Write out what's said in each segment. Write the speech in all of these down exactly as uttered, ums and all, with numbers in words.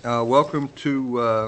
Uh, welcome to, uh,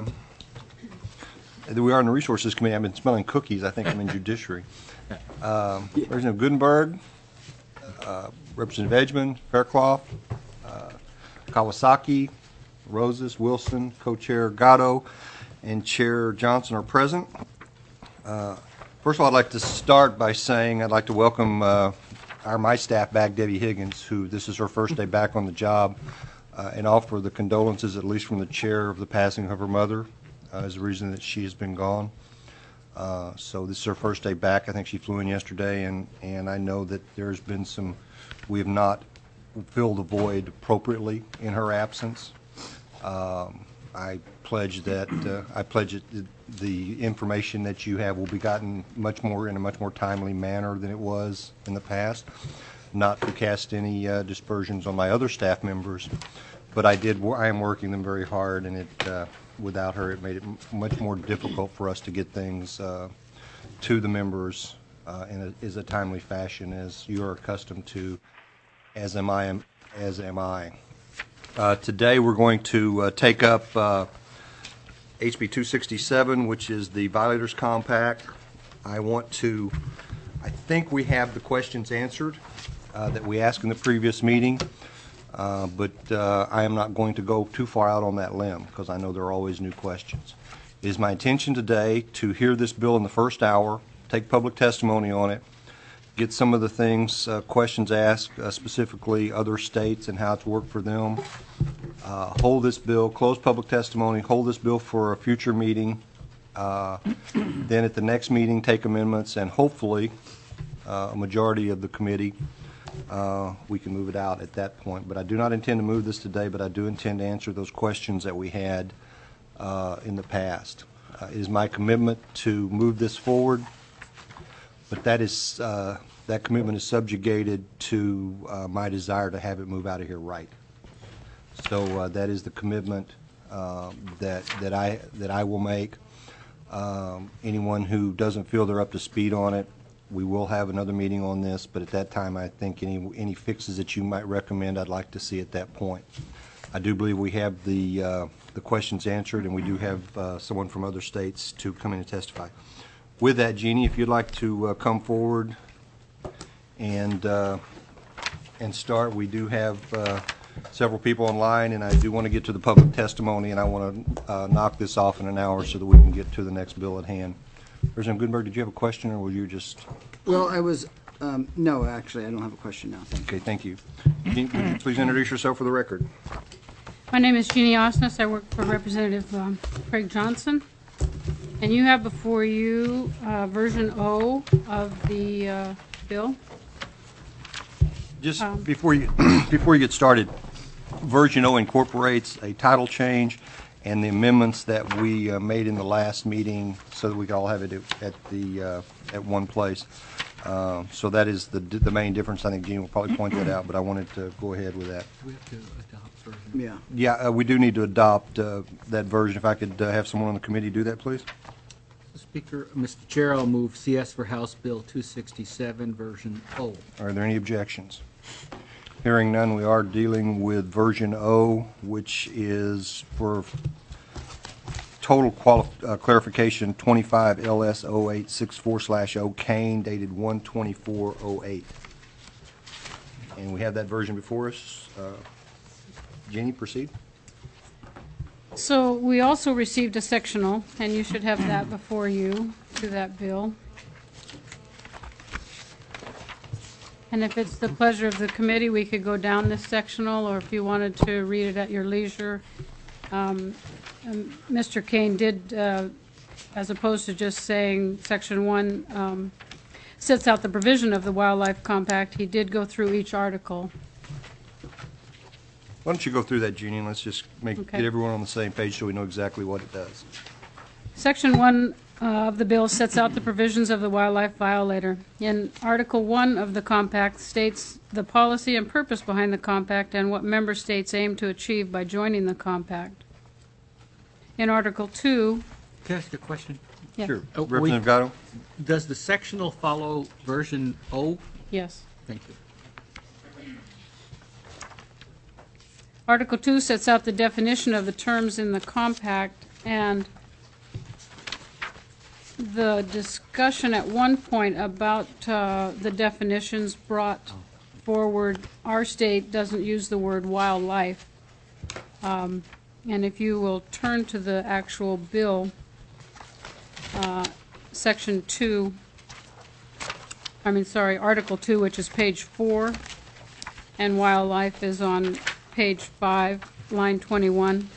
we are in the Resources Committee. I've been smelling cookies. I think I'm in Judiciary. Um, Representative Gutenberg, uh, Representative Edgman, Faircloth, uh, Kawasaki, Rosas, Wilson, Co-Chair Gatto, and Chair Johnson are present. Uh, first of all, I'd like to start by saying I'd like to welcome uh, our my staff back, Debbie Higgins, who this is her first day back on the job. Uh, and offer the condolences, at least from the chair, of the passing of her mother uh, as the reason that she has been gone. Uh, so this is her first day back. I think she flew in yesterday, and, and I know that there's been some, we have not filled the void appropriately in her absence. Um, I pledge that, uh, I pledge that the information that you have will be gotten much more, in a much more timely manner than it was in the past. Not to cast any uh, dispersions on my other staff members, but I did. I am working them very hard, and it uh, without her, it made it m much more difficult for us to get things uh, to the members uh, in a, is a timely fashion, as you are accustomed to, as am I. As am I. Uh, today, we're going to uh, take up uh, H B two sixty-seven, which is the Violators Compact. I want to. I think we have the questions answered Uh, that we asked in the previous meeting, uh, but uh, I am not going to go too far out on that limb because I know there are always new questions. It is my intention today to hear this bill in the first hour, take public testimony on it, get some of the things, uh, questions asked, uh, specifically other states and how it's worked for them, uh, hold this bill, close public testimony, hold this bill for a future meeting, uh, then at the next meeting take amendments, and hopefully uh, a majority of the committee Uh, we can move it out at that point. But I do not intend to move this today, but I do intend to answer those questions that we had uh, in the past. Uh, it is my commitment to move this forward, but that is uh, that commitment is subjugated to uh, my desire to have it move out of here right. So uh, that is the commitment uh, that that I that I will make. Um, anyone who doesn't feel they're up to speed on it, we will have another meeting on this, but at that time I think any any fixes that you might recommend I'd like to see at that point. I do believe we have the uh, the questions answered, and we do have uh, someone from other states to come in and testify. With that, Jeannie, if you'd like to uh, come forward and uh, and start. We do have uh, several people online, and I do want to get to the public testimony, and I want to uh, knock this off in an hour so that we can get to the next bill at hand. Representative Gutenberg, did you have a question, or were you just? Well, I was, um, no, actually, I don't have a question now. Thank okay, thank you. Jeannie, would you please introduce yourself for the record? My name is Jeannie Osnes. I work for Representative um, Craig Johnson. And you have before you uh, version O of the uh, bill. Just um, before you before you get started, version O incorporates a title change and the amendments that we uh, made in the last meeting, so that we could all have it at the uh, at one place. Uh, so that is the the main difference. I think Gene will probably point that out, but I wanted to go ahead with that. We have to adopt version. Yeah. Yeah, uh, we do need to adopt uh, that version. If I could uh, have someone on the committee do that, please. Speaker, Mister Chair, I'll move C S for House Bill two sixty-seven, version O. Are there any objections? Hearing none, we are dealing with version O, which is for total quali uh, clarification twenty-five L S oh eight sixty-four slash O Kane, dated one twenty-four oh eight. And we have that version before us. Uh, Jeannie, proceed. So we also received a sectional, and you should have that before you to that bill. And if it's the pleasure of the committee, we could go down this sectional, or if you wanted to read it at your leisure. Um, um, Mister Kane did, uh, as opposed to just saying section one um, sets out the provision of the Wildlife Compact, he did go through each article. Why don't you go through that, Jeannie, and let's just make Okay. get everyone on the same page so we know exactly what it does. Section one uh, of the bill sets out the provisions of the wildlife violator. In Article one of the compact states the policy and purpose behind the compact and what member states aim to achieve by joining the compact. In Article two... Can I ask a question? Yeah. Sure. Oh, we- Representative Gatto? Does the sectional follow version O? Yes. Thank you. Article two sets out the definition of the terms in the compact, and the discussion at one point about uh, the definitions brought forward, our state doesn't use the word wildlife. Um, and if you will turn to the actual bill, uh, section two, I mean, sorry, Article two, which is page four, and wildlife is on page five, line twenty-one.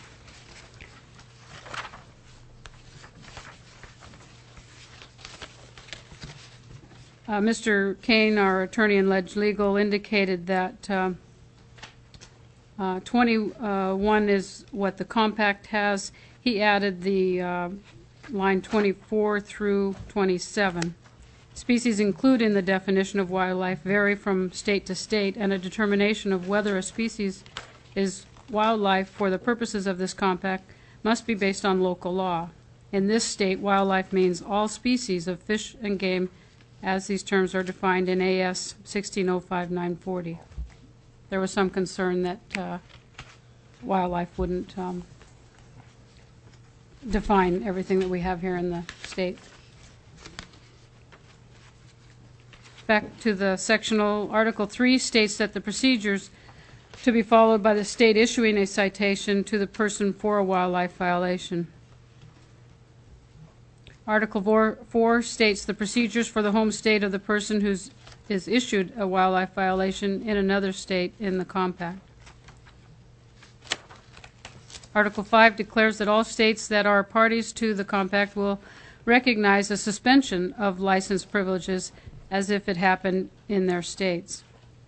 Uh, Mister Kane, our attorney in Ledge Legal, indicated that uh, uh, twenty-one is what the compact has. He added the uh, line twenty-four through twenty-seven. Species included in the definition of wildlife vary from state to state, and a determination of whether a species is wildlife for the purposes of this compact must be based on local law. In this state, wildlife means all species of fish and game as these terms are defined in A S sixteen oh five nine forty. There was some concern that uh, wildlife wouldn't um, define everything that we have here in the state. Back to the sectional, Article three states that the procedures to be followed by the state issuing a citation to the person for a wildlife violation. Article four, four states the procedures for the home state of the person who is issued a wildlife violation in another state in the compact. Article five declares that all states that are parties to the compact will recognize a suspension of license privileges as if it happened in their states.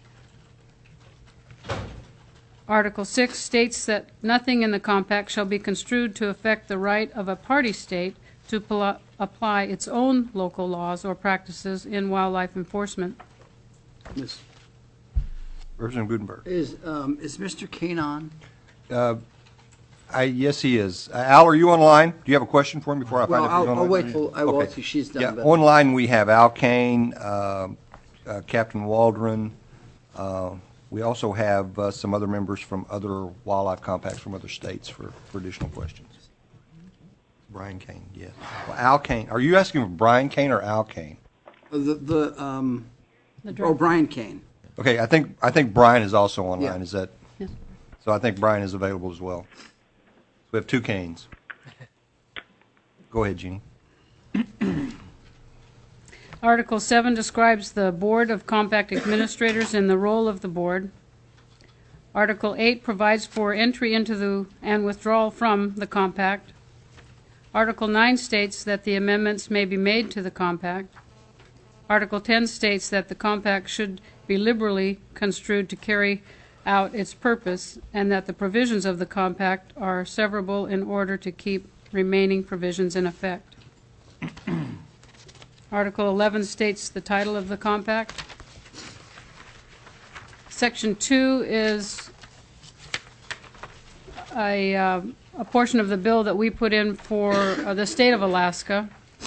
Article six states that nothing in the compact shall be construed to affect the right of a party state to pl- apply its own local laws or practices in wildlife enforcement. Miss- Representative Gutenberg. Is, um, is Mister Kane on? Uh, I, yes, he is. Uh, Al, are you online? Do you have a question for him before I Well, find out if he's I'll, I'll online? wait till, I will Okay. till she's done. Yeah, but- online we have Al Kane, uh, uh, Captain Waldron. Uh, we also have uh, some other members from other wildlife compacts from other states for, for additional questions. Brian Kane, yes. Well, Al Kane. Are you asking for Brian Kane or Al Kane? Uh, The, the, um, The oh, draft. Brian Kane. Okay, I think I think Brian is also online. Yeah. Is that? Yes. So I think Brian is available as well. So we have two Kanes. Go ahead, Jeannie. Article seven describes the Board of Compact Administrators and the role of the board. Article eight provides for entry into the and withdrawal from the compact. Article nine states that the amendments may be made to the compact. Article ten states that the compact should be liberally construed to carry out its purpose, and that the provisions of the compact are severable in order to keep remaining provisions in effect. Article eleven states the title of the compact. Section two is a, uh, a portion of the bill that we put in for uh, the state of Alaska.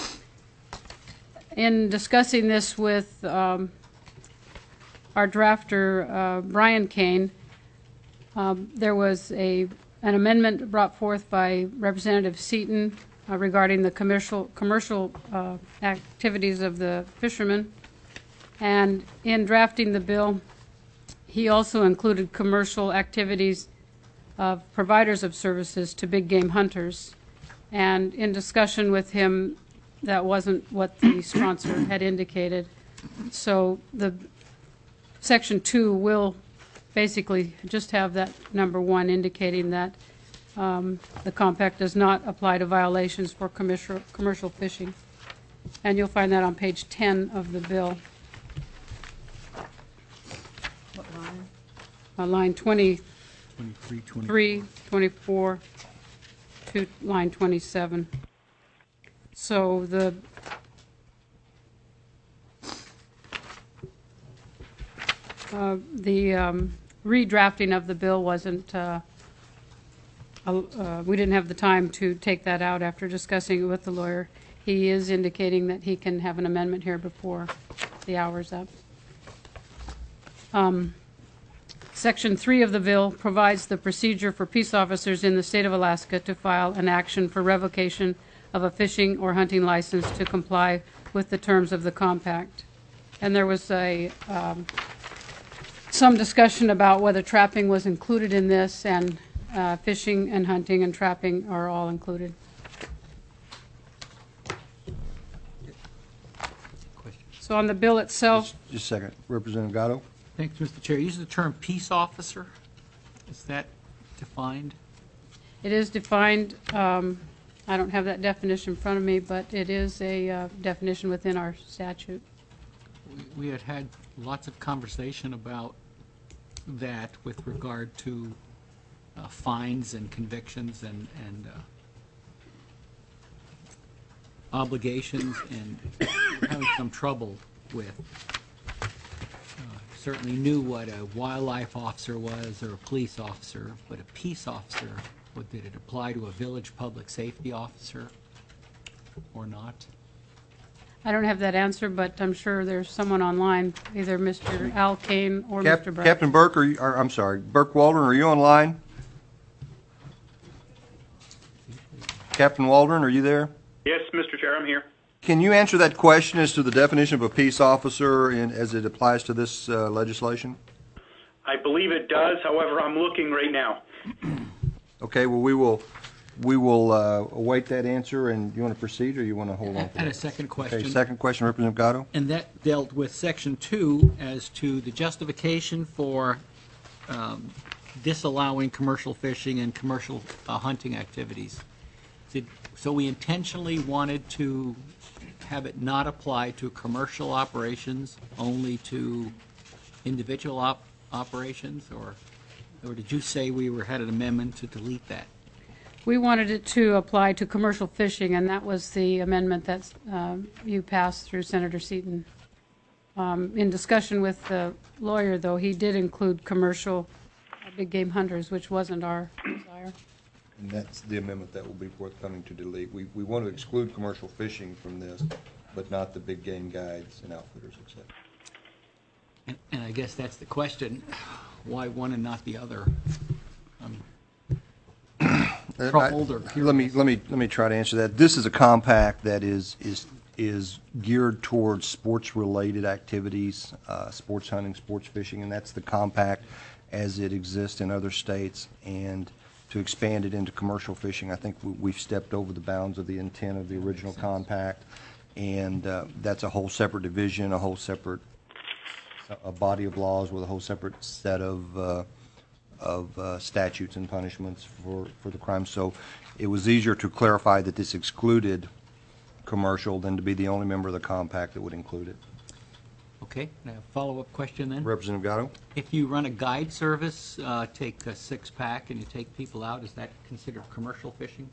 In discussing this with um, our drafter, uh, Brian Kane, um, there was a an amendment brought forth by Representative Seaton uh, regarding the commercial commercial uh, activities of the fishermen. And in drafting the bill, he also included commercial activities of providers of services to big game hunters. And in discussion with him, that wasn't what the sponsor had indicated. So the section two will basically just have that number one indicating that um, the compact does not apply to violations for commercial commercial fishing. And you'll find that on page ten of the bill. What line? Uh, line twenty-three, twenty-three, twenty. twenty-four, to line twenty-seven. So the uh, the um, redrafting of the bill wasn't, uh, uh, we didn't have the time to take that out after discussing it with the lawyer. He is indicating that he can have an amendment here before the hour's up. Um, Section three of the bill provides the procedure for peace officers in the state of Alaska to file an action for revocation of a fishing or hunting license to comply with the terms of the compact. And there was a um, some discussion about whether trapping was included in this, and uh, fishing and hunting and trapping are all included. So on the bill itself, Just just a second. Representative Gatto? Thanks, Mister Chair. Use the term peace officer. Is that defined? it is defined, um, I don't have that definition in front of me, but it is a uh, definition within our statute. We- We had had lots of conversation about that with regard to uh, fines and convictions and, and uh, obligations, and we're having some trouble with. uh, Certainly knew what a wildlife officer was or a police officer, but a peace officer, what, did it apply to a village public safety officer or not? I don't have that answer, but I'm sure there's someone online, either Mister Al Kane or Cap- Mister Brown. Captain Burke, are you, or, I'm sorry, Burke Waldron, are you online? Captain Waldron, are you there? Yes, Mister Chair, I'm here. Can you answer that question as to the definition of a peace officer in, as it applies to this uh, legislation? I believe it does. However, I'm looking right now. Okay, well, we will, we will uh, await that answer, and you want to proceed, or you want to hold on to And a that? second Okay, question. second question, Representative Gatto? And that dealt with Section two as to the justification for um, disallowing commercial fishing and commercial uh, hunting activities. Did, so we intentionally wanted to have it not apply to commercial operations, only to individual op- operations, or, or did you say we were, had an amendment to delete that? We wanted it to apply to commercial fishing, and that was the amendment that um, you passed through Senator Seaton. Um, In discussion with the lawyer, though, he did include commercial uh, big game hunters, which wasn't our desire. And that's the amendment that will be forthcoming to delete. We, we want to exclude commercial fishing from this, but not the big game guides and outfitters, et cetera. And, and I guess that's the question, why one and not the other? Um, Uh, Troubled or I- Let me, let me, let me try to answer that. This is a compact that is, is, is geared towards sports-related activities, uh, sports hunting, sports fishing, and that's the compact as it exists in other states. And to expand it into commercial fishing, I think we- we've stepped over the bounds of the intent of the original compact. And uh, that's a whole separate division, a whole separate, a body of laws with a whole separate set of uh, of uh, statutes and punishments for, for the crime. So it was easier to clarify that this excluded commercial than to be the only member of the compact that would include it. Okay, now a follow-up question then. Representative Gatto? If you run a guide service, uh, take a six-pack and you take people out, is that considered commercial fishing?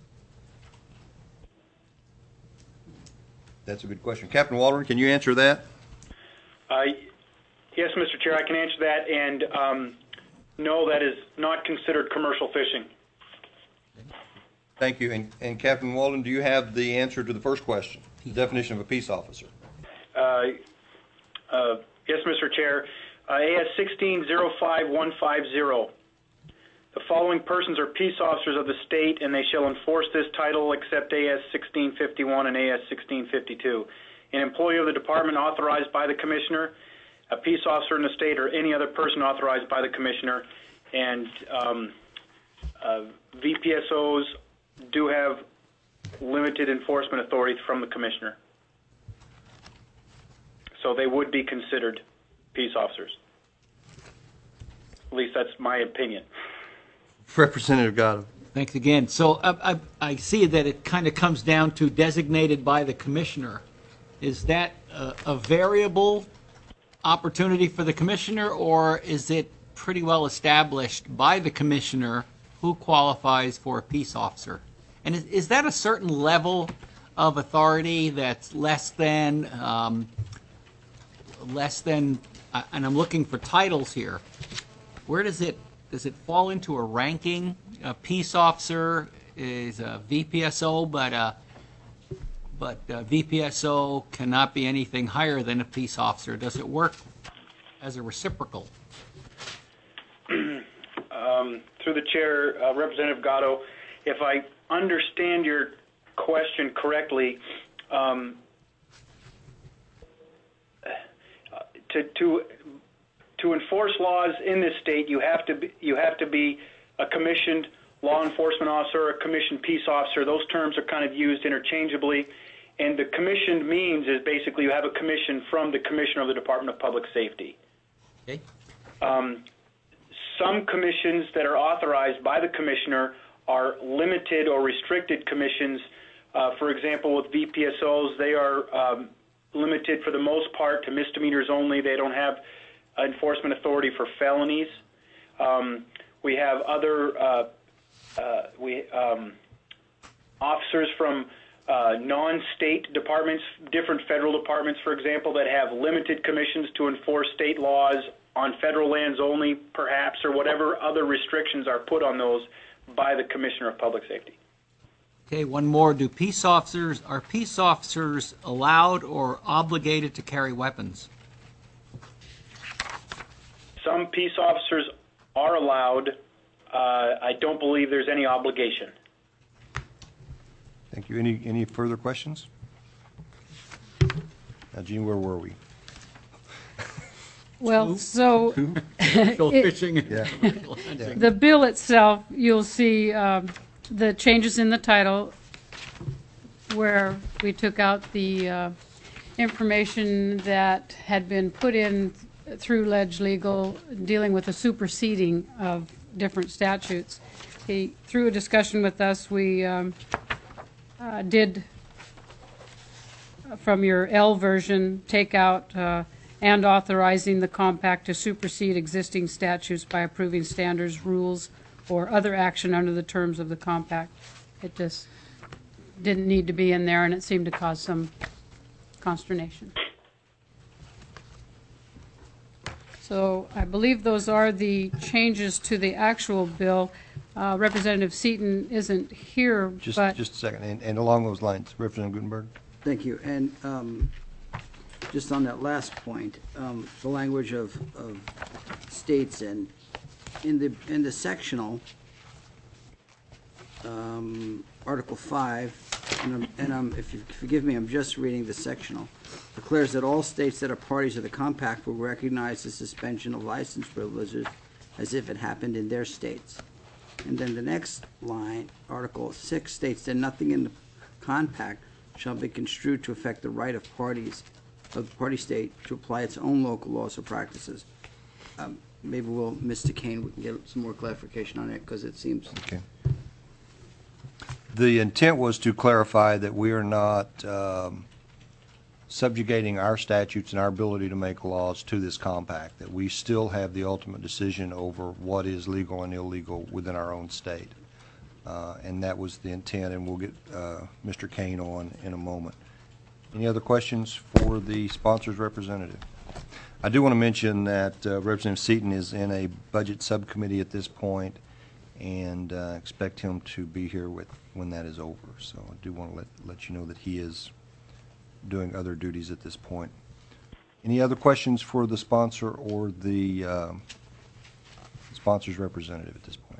That's a good question. Captain Waldron, can you answer that? Uh, yes, Mister Chair, I can answer that. And um, no, that is not considered commercial fishing. Thank you. And, and Captain Waldron, do you have the answer to the first question, the definition of a peace officer? Uh, uh, yes, Mister Chair. Uh, A S sixteen oh five one five zero. The following persons are peace officers of the state, and they shall enforce this title except A S sixteen fifty-one and A S sixteen fifty-two. An employee of the department authorized by the commissioner, a peace officer in the state, or any other person authorized by the commissioner. And um, uh, V P S Os do have limited enforcement authority from the commissioner. So they would be considered peace officers. At least that's my opinion. Representative Gatto. Thanks again. So I, I, I see that it kind of comes down to designated by the commissioner. Is that a, a variable opportunity for the commissioner, or is it pretty well established by the commissioner who qualifies for a peace officer? And is, is that a certain level of authority that's less than, um, less than, uh, and I'm looking for titles here. Where does it, does it fall into a ranking? A peace officer is a V P S O, but a, but a V P S O cannot be anything higher than a peace officer. Does it work as a reciprocal? um, through the chair, uh, Representative Gatto, if I understand your question correctly, um, to to to enforce laws in this state, you have to be, you have to be a commissioned law enforcement officer, a commissioned peace officer. Those terms are kind of used interchangeably. And the commissioned means is basically you have a commission from the commissioner of the Department of Public Safety. Okay. Um, some commissions that are authorized by the commissioner are limited or restricted commissions. Uh, for example, with V P S Os, they are um, limited for the most part to misdemeanors only. They don't have enforcement authority for felonies. Um, we have other uh, uh, we um, officers from uh, non-state departments, different federal departments, for example, that have limited commissions to enforce state laws on federal lands only, perhaps, or whatever other restrictions are put on those by the Commissioner of Public Safety. Okay, one more. Do peace officers, are peace officers allowed or obligated to carry weapons? Some peace officers are allowed. Uh, I don't believe there's any obligation. Thank you. Any, any further questions? Now, Gene, where were we? Well, so Commercial It- fishing and Yeah. commercial hunting. the bill itself, you'll see um, the changes in the title where we took out the uh, information that had been put in through Ledge Legal dealing with the superseding of different statutes. He, through a discussion with us, we um, uh, did, uh, from your L version, take out uh, and authorizing the compact to supersede existing statutes by approving standards, rules, or other action under the terms of the compact. It just didn't need to be in there, and it seemed to cause some consternation. So I believe those are the changes to the actual bill. Uh, Representative Seaton isn't here, Just, but just a second. And, and along those lines, Representative Gutenberg? Thank you. And um, just on that last point, um, the language of, of states and in the in the sectional, um, Article five, and, I'm, and I'm, if you forgive me, I'm just reading the sectional, declares that all states that are parties to the compact will recognize the suspension of license privileges as if it happened in their states. And then the next line, Article six, states that nothing in the compact shall be construed to affect the right of parties of the party state to apply its own local laws or practices. Um, maybe we'll, Mister Kane, we can get some more clarification on it because it seems. Okay. The intent was to clarify that we are not um, subjugating our statutes and our ability to make laws to this compact, that we still have the ultimate decision over what is legal and illegal within our own state. Uh, and that was the intent, and we'll get uh, Mister Kane on in a moment. Any other questions for the sponsor's representative? I do want to mention that uh, Representative Seaton is in a budget subcommittee at this point, and uh, expect him to be here with when that is over. So I do want to let, let you know that he is doing other duties at this point. Any other questions for the sponsor or the uh, sponsor's representative at this point?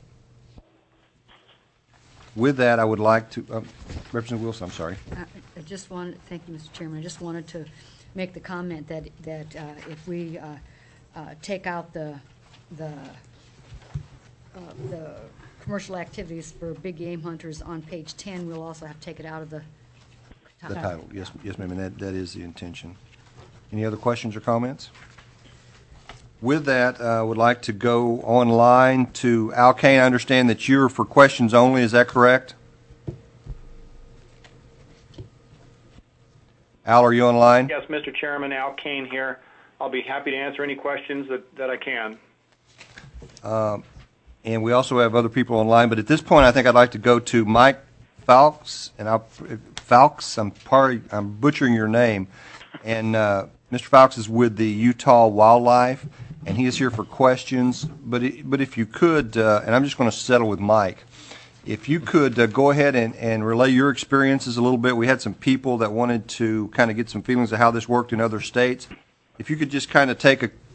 With that, I would like to, uh, Representative Wilson, I'm sorry. I I just wanted, thank you, Mister Chairman, I just wanted to make the comment that, that uh, if we uh, uh, take out the, the, uh, the commercial activities for big game hunters on page ten, we'll also have to take it out of the The title, yes, yes, ma'am, and that, that is the intention. Any other questions or comments? With that, I uh, would like to go online to Al Kane. I understand that you're for questions only, is that correct? Al, are you online? Yes, Mister Chairman, Al Kane here. I'll be happy to answer any questions that, that I can. Um, and we also have other people online, but at this point, I think I'd like to go to Mike Falks, and I'll, Falks, I'm, par, I'm butchering your name, and uh, Mister Falks is with the Utah Wildlife, and he is here for questions. But it, but if you could, uh, and I'm just going to settle with Mike, if you could uh, go ahead and, and relay your experiences a little bit. We had some people that wanted to kind of get some feelings of how this worked in other states. If you could just kind of take a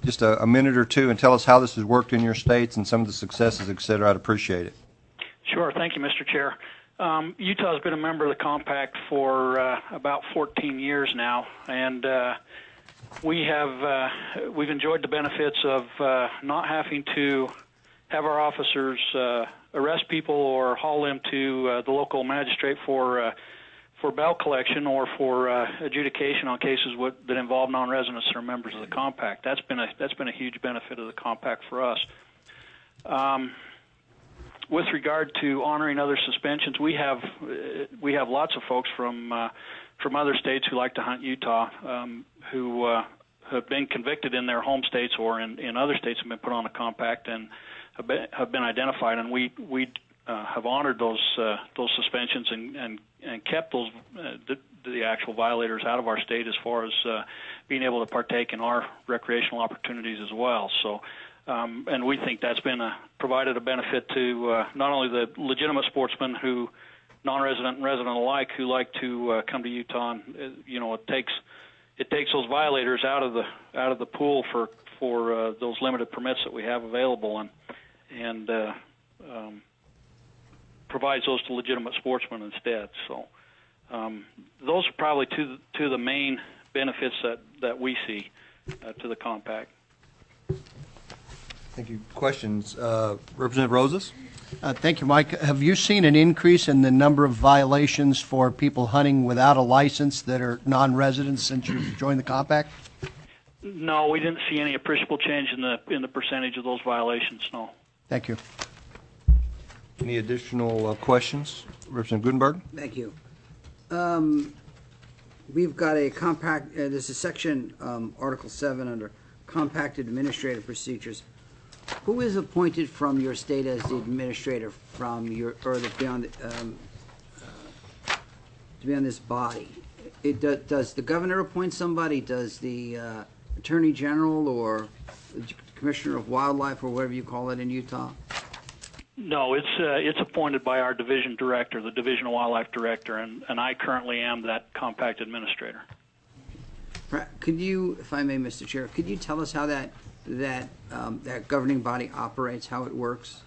just a, a minute or two and tell us how this has worked in your states and some of the successes, et cetera, I'd appreciate it. Sure. Thank you, Mister Chair. Um, Utah has been a member of the compact for uh, about fourteen years now, and uh, we have uh, we've enjoyed the benefits of uh, not having to have our officers uh, arrest people or haul them to uh, the local magistrate for uh, for bail collection or for uh, adjudication on cases what, that involve non-residents that are members of the compact. That's been a that's been a huge benefit of the compact for us. Um, With regard to honoring other suspensions, we have uh, we have lots of folks from uh, from other states who like to hunt Utah, um, who uh, have been convicted in their home states or in, in other states have been put on a compact and have been, have been identified, and we we uh, have honored those uh, those suspensions and and, and kept those uh, the, the actual violators out of our state as far as uh, being able to partake in our recreational opportunities as well. So. Um, and we think that's been a, provided a benefit to uh, not only the legitimate sportsmen who, non-resident and resident alike, who like to uh, come to Utah. And, uh, you know, it takes it takes those violators out of the out of the pool for for uh, those limited permits that we have available, and and uh, um, provides those to legitimate sportsmen instead. So um, those are probably two two of the main benefits that that we see uh, to the compact. Thank you. Questions? Uh, Representative Rosas? Uh, Thank you, Mike. Have you seen an increase in the number of violations for people hunting without a license that are non-residents since you've joined the compact? No, we didn't see any appreciable change in the in the percentage of those violations, no. Thank you. Any additional uh, questions? Representative Gutenberg? Thank you. Um, We've got a compact, uh, this is section, um, Article seven under compact administrative procedures. Who is appointed from your state as the administrator from your, or the, beyond, um, uh, to be on this body? It, do- does the governor appoint somebody? Does the uh, attorney general or the commissioner of wildlife or whatever you call it in Utah? No, it's uh, it's appointed by our division director, the division of wildlife director, and, and I currently am that compact administrator. Could you, if I may, Mister Chair, could you tell us how that that um, that governing body operates, how it works?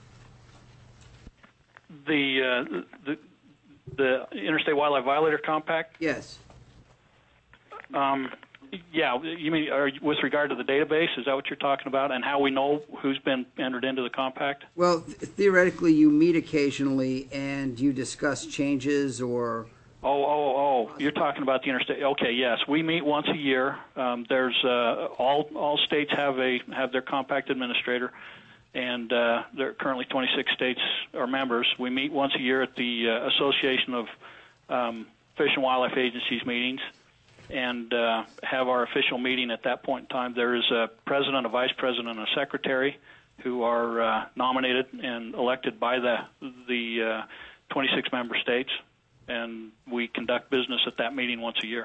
The uh, the the Interstate Wildlife Violator Compact. Yes. Um, yeah, you mean are, with regard to the database? Is that what you're talking about, and how we know who's been entered into the compact? Well, th- theoretically, you meet occasionally and you discuss changes or. Oh, oh, oh! You're talking about the interstate. Okay, yes, we meet once a year. Um, there's uh, all all states have a have their compact administrator, and uh, there are currently twenty-six states are members. We meet once a year at the uh, Association of um, Fish and Wildlife Agencies meetings, and uh, have our official meeting at that point in time. There is a president, a vice president, and a secretary who are uh, nominated and elected by the the uh, twenty-six member states. And we conduct business at that meeting once a year.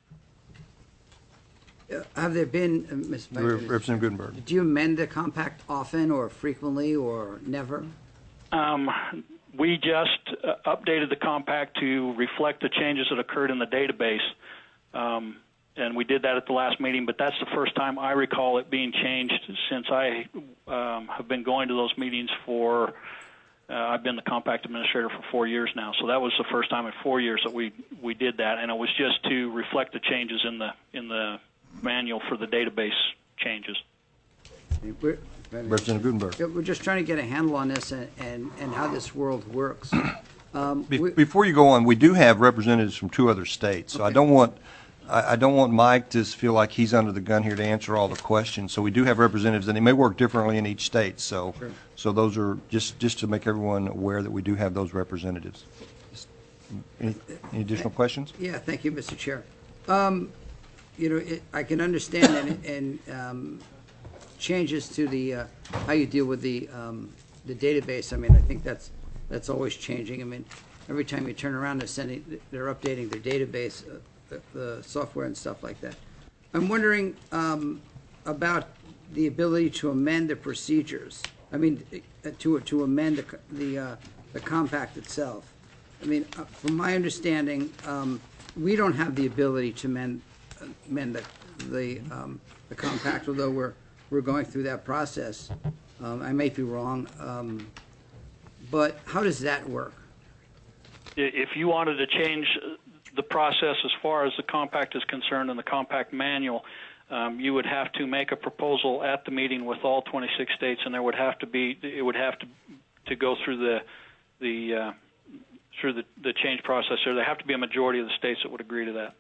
Uh, have there been, uh, Miz Re- Representative Gutenberg. do you amend the compact often or frequently or never? Um, we just uh, updated the compact to reflect the changes that occurred in the database. Um, and we did that at the last meeting, but that's the first time I recall it being changed since I um, have been going to those meetings for Uh, I've been the compact administrator for four years now, so that was the first time in four years that we, we did that, and it was just to reflect the changes in the in the manual for the database changes. We're, Representative Gutenberg. we're just trying to get a handle on this and, and, and how this world works. Um, Be- we- Before you go on, we do have representatives from two other states, so I Okay. don't want, I I don't want Mike to feel like he's under the gun here to answer all the questions. So we do have representatives, and they may work differently in each state, so, Sure. so those are, just, just to make everyone aware that we do have those representatives. Any any additional questions? Yeah, thank you, Mister Chair. Um, you know, it, I can understand and, and um, changes to the uh, how you deal with the um, the database. I mean, I think that's that's always changing. I mean, every time you turn around, they're sending, they're updating their database, uh, the, the software and stuff like that. I'm wondering um, about the ability to amend the procedures. I mean, uh, to to amend the the, uh, the compact itself. I mean, uh, from my understanding, um, we don't have the ability to amend, amend the, the, um, the compact, although we're, we're going through that process. Um, I may be wrong, um, but how does that work? I- If you wanted to change the process as far as the compact is concerned and the compact manual, um, you would have to make a proposal at the meeting with all twenty-six states, and there would have to be it would have to to go through the the uh, through the, the change process. There, there have to be a majority of the states that would agree to that.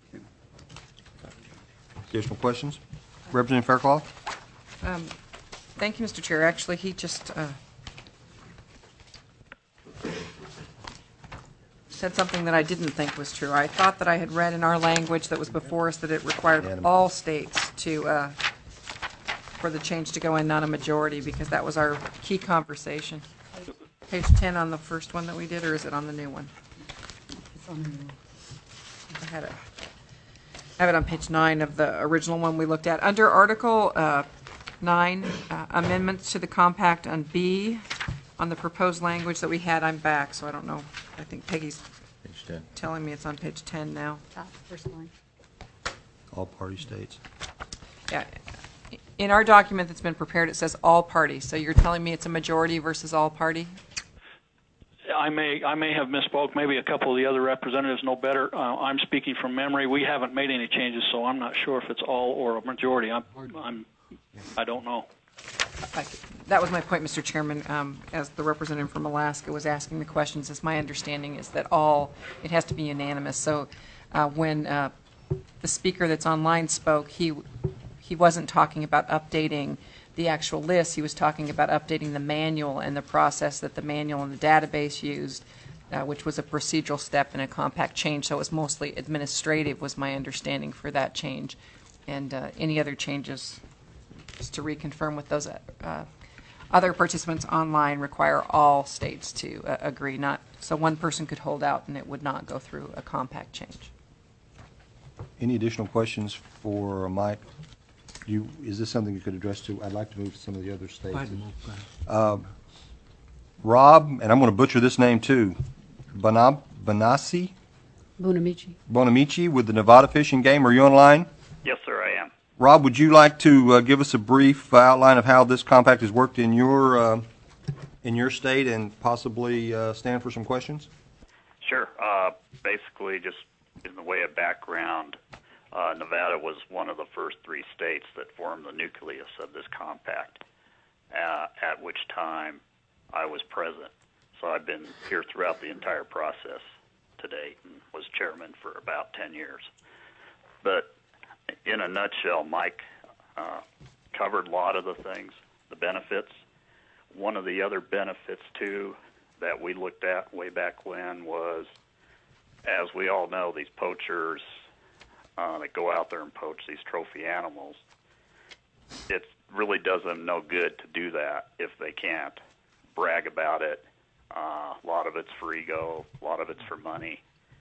Additional questions? Representative Faircloth? Um, Thank you, Mister Chair. Actually, he just uh, said something that I didn't think was true. I thought that I had read in our language that was before us that it required all states to, uh, for the change to go in, not a majority, because that was our key conversation. Page ten on the first one that we did, or is it on the new one? It's on the new one. I had it. I have it on page nine of the original one we looked at. Under Article uh, nine, uh, amendments to the compact on B, on the proposed language that we had, I'm back, so I don't know. I think Peggy's Page ten. telling me it's on page ten now. Top, first line. All party states. Yeah. In our document that's been prepared, it says all parties. So you're telling me it's a majority versus all party? I may I may have misspoke. Maybe a couple of the other representatives know better. Uh, I'm speaking from memory. We haven't made any changes, so I'm not sure if it's all or a majority. I'm, I'm I don't know. I, that was my point, Mister Chairman. Um, as the representative from Alaska was asking the questions, as my understanding is that all, it has to be unanimous. So uh, when uh, the speaker that's online spoke, he he wasn't talking about updating the actual list. He was talking about updating the manual and the process that the manual and the database used, uh, which was a procedural step in a compact change. So it was mostly administrative, was my understanding for that change. And uh, any other changes, just to reconfirm with those uh, other participants online, require all states to uh, agree. Not so one person could hold out and it would not go through a compact change. Any additional questions for Mike? You, is this something you could address to? I'd like to move to some of the other states. Um, Rob, and I'm going to butcher this name too, Banab, Banasi, Bonamici. Bonamici with the Nevada Fishing Game. Are you online? Yes, sir, I am. Rob, would you like to uh, give us a brief uh, outline of how this compact has worked in your uh, in your state and possibly uh, stand for some questions? Sure. Uh, basically, just in the way of background, uh, Nevada was one of the first three states that formed the nucleus of this compact, uh, at which time I was present. So I've been here throughout the entire process to date and was chairman for about ten years. But in a nutshell, Mike uh, covered a lot of the things, the benefits. One of the other benefits, too, that we looked at way back when was, as we all know, these poachers uh, that go out there and poach these trophy animals, it really does them no good to do that if they can't brag about it. Uh, a lot of it's for ego, a lot of it's for money.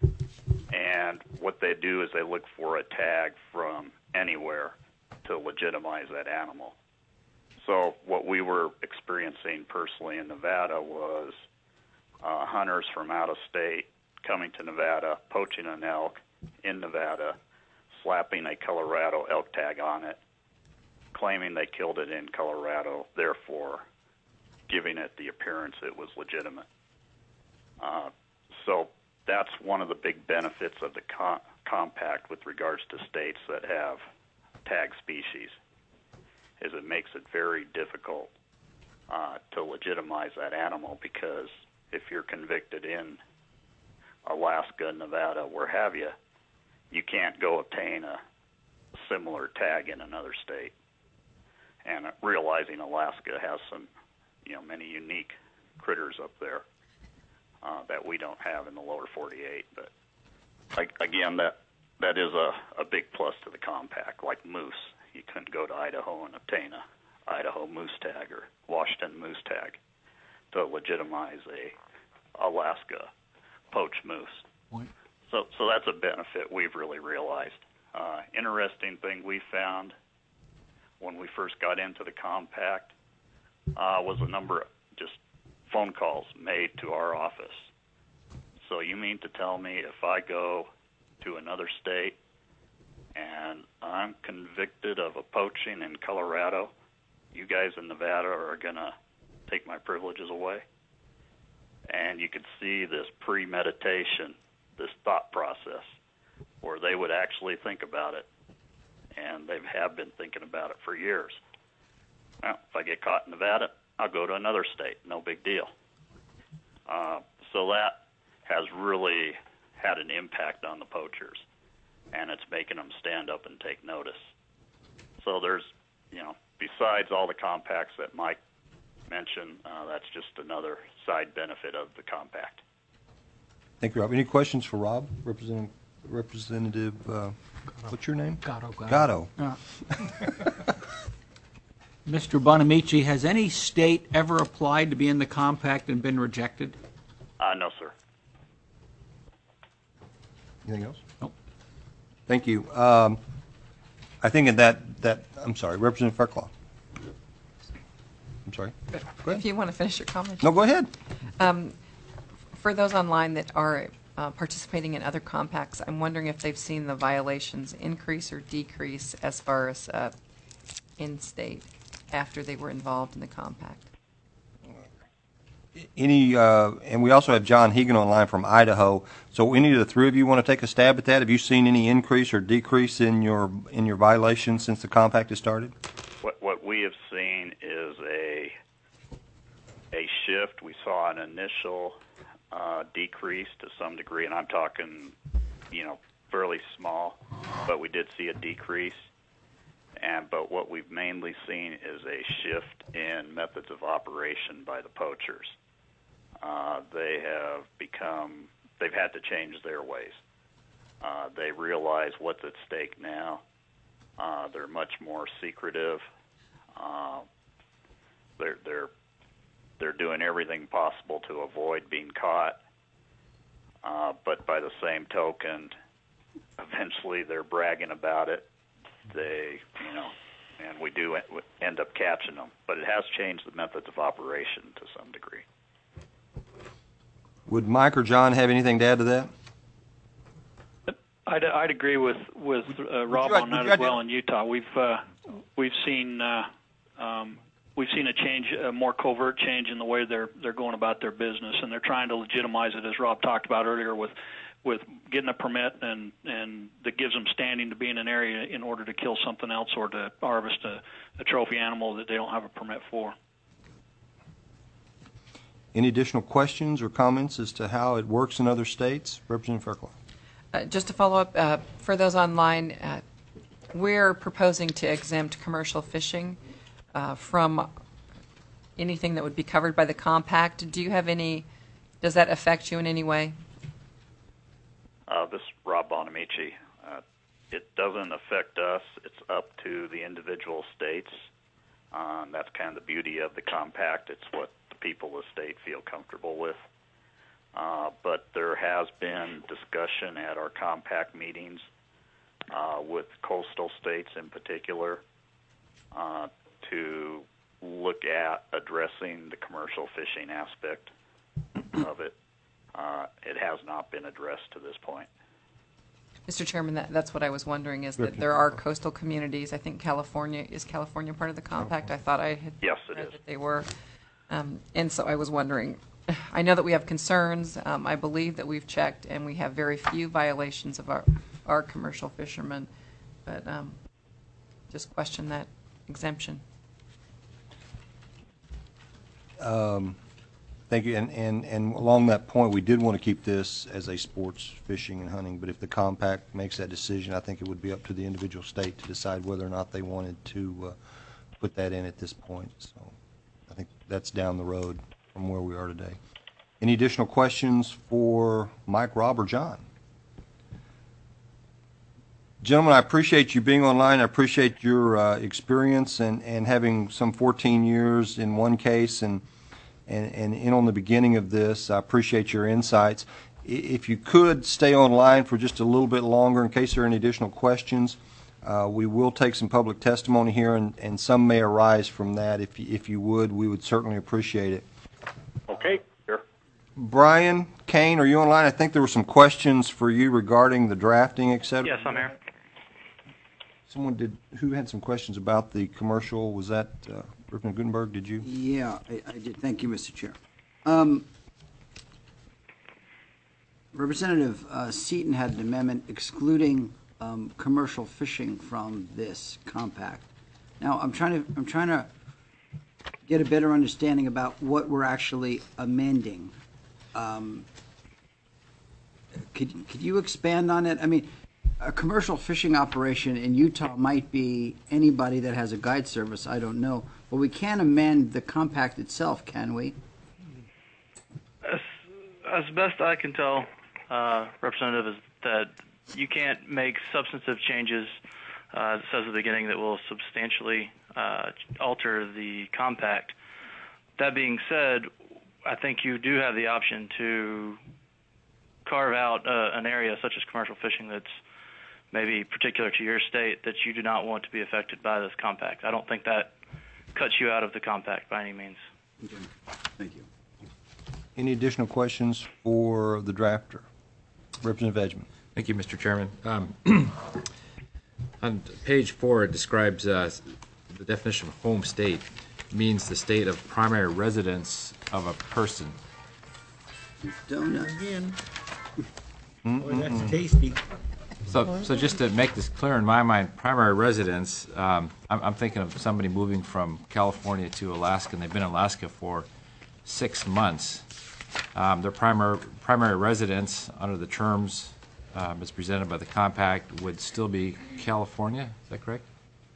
And what they do is they look for a tag from anywhere to legitimize that animal. So what we were experiencing personally in Nevada was uh, hunters from out of state coming to Nevada, poaching an elk in Nevada, slapping a Colorado elk tag on it, claiming they killed it in Colorado, therefore giving it the appearance it was legitimate. Uh, so that's one of the big benefits of the com- compact with regards to states that have tag species, is it makes it very difficult uh, to legitimize that animal, because if you're convicted in Alaska, Nevada, where have you, you can't go obtain a similar tag in another state. And realizing Alaska has some, you know, many unique critters up there uh, that we don't have in the lower forty-eight. But like, again, that that is a, a big plus to the compact. Like moose, you couldn't go to Idaho and obtain a Idaho moose tag or Washington moose tag to legitimize a Alaska poached moose. Point. So, so that's a benefit we've really realized. Uh, interesting thing we found when we first got into the compact uh, was a number of just phone calls made to our office. So you mean to tell me if I go to another state and I'm convicted of a poaching in Colorado. You guys in Nevada are going to take my privileges away. And you could see this premeditation, this thought process, where they would actually think about it. And they have been thinking about it for years. Well, if I get caught in Nevada, I'll go to another state. No big deal. Uh, so that has really had an impact on the poachers, and it's making them stand up and take notice. So there's, you know, besides all the compacts that Mike mentioned, uh, that's just another side benefit of the compact. Thank you, Rob. Any questions for Rob, Representative, Representative uh, what's your name? Gatto. Gatto. Uh, Mister Bonamici, has any state ever applied to be in the compact and been rejected? Uh, no, sir. Anything else? Nope. Thank you. Um, I think in that, that, I'm sorry, Representative Fairclough. I'm sorry. Go ahead. If you want to finish your comment. No, go ahead. Um, for those online that are uh, participating in other compacts, I'm wondering if they've seen the violations increase or decrease as far as uh, in-state after they were involved in the compact. Any, uh, and we also have John Hegan online from Idaho. So any of the three of you want to take a stab at that? Have you seen any increase or decrease in your in your violations since the compact has started? What what we have seen is a a shift. We saw an initial uh, decrease to some degree, and I'm talking, you know, fairly small, but we did see a decrease. And but what we've mainly seen is a shift in methods of operation by the poachers. Uh, they have become, they've had to change their ways. Uh, they realize what's at stake now. Uh, they're much more secretive. Uh, they're they're they're doing everything possible to avoid being caught. Uh, but by the same token, eventually they're bragging about it. They, you know, and we do end up catching them. But it has changed the methods of operation to some degree. Would Mike or John have anything to add to that? I'd, I'd agree with with uh, Rob you- on that would you as well. add- In Utah, we've uh, we've seen uh, um, we've seen a change, a more covert change in the way they're they're going about their business, and they're trying to legitimize it, as Rob talked about earlier, with with getting a permit and and that gives them standing to be in an area in order to kill something else or to harvest a, a trophy animal that they don't have a permit for. Any additional questions or comments as to how it works in other states? Representative Fairclough. Uh, just to follow up, uh, for those online, uh, we're proposing to exempt commercial fishing uh, from anything that would be covered by the compact. Do you have any, does that affect you in any way? Uh, this is Rob Bonamici. Uh, it doesn't affect us. It's up to the individual states. Um, that's kind of the beauty of the compact. It's what the people of the state feel comfortable with. Uh, but there has been discussion at our compact meetings uh, with coastal states in particular uh, to look at addressing the commercial fishing aspect of it. Uh, it has not been addressed to this point. Mister Chairman, that, that's what I was wondering, is that there are coastal communities. I think California, is California part of the compact? I thought I had Yes, it read is. that they were. Um, and so I was wondering, I know that we have concerns. Um, I believe that we've checked, and we have very few violations of our, our commercial fishermen, but um, just question that exemption. Um, Thank you. And, and, and along that point, we did want to keep this as a sports fishing and hunting, but if the compact makes that decision, I think it would be up to the individual state to decide whether or not they wanted to uh, put that in at this point. So I think that's down the road from where we are today. Any additional questions for Mike, Rob, or John? Gentlemen, I appreciate you being online. I appreciate your uh, experience and, and having some fourteen years in one case and And, and in on the beginning of this. I appreciate your insights. If you could stay online for just a little bit longer in case there are any additional questions, uh, we will take some public testimony here, and, and some may arise from that. If you, if you would, we would certainly appreciate it. Okay, sure. Brian Kane, are you online? I think there were some questions for you regarding the drafting, et cetera. Yes, I'm here. Someone did, who had some questions about the commercial, was that uh, Representative Gutenberg, did you? Yeah, I, I did. Thank you, Mister Chair. Um, Representative uh, Seaton had an amendment excluding um, commercial fishing from this compact. Now, I'm trying to, I'm trying to get a better understanding about what we're actually amending. Um, could, could you expand on it? I mean, a commercial fishing operation in Utah might be anybody that has a guide service, I don't know. But we can't amend the compact itself, can we? As, as best I can tell, uh, Representative, is that you can't make substantive changes, uh, it says at the beginning, that will substantially uh, alter the compact. That being said, I think you do have the option to carve out uh, an area such as commercial fishing that's maybe particular to your state that you do not want to be affected by this compact. I don't think that cuts you out of the compact by any means. Okay. Thank you. Any additional questions for the drafter? Representative Edgman. Thank you, Mister Chairman. Um, on page four, it describes uh, the definition of home state means the state of primary residence of a person. Donut. Again. Boy, that's tasty. So, so just to make this clear in my mind, primary residence, um, I'm, I'm thinking of somebody moving from California to Alaska, and they've been in Alaska for six months. Um, their primary primary residence under the terms um, as presented by the compact would still be California. Is that correct?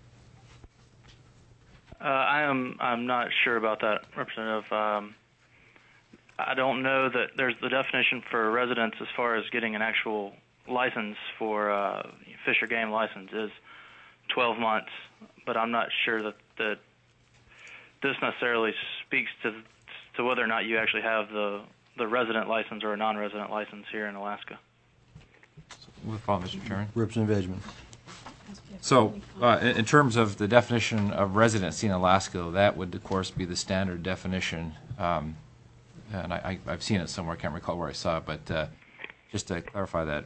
Uh, I am I'm not sure about that, Representative. Um, I don't know that there's the definition for residence as far as getting an actual license for uh, fish or game license is twelve months, but I'm not sure that, that this necessarily speaks to to whether or not you actually have the, the resident license or a non-resident license here in Alaska. We'll follow, Mister Chairman. Representative Edgman. So, uh, in, in terms of the definition of residency in Alaska, that would, of course, be the standard definition. Um, and I, I, I've seen it somewhere. I can't recall where I saw it, but uh, just to clarify that.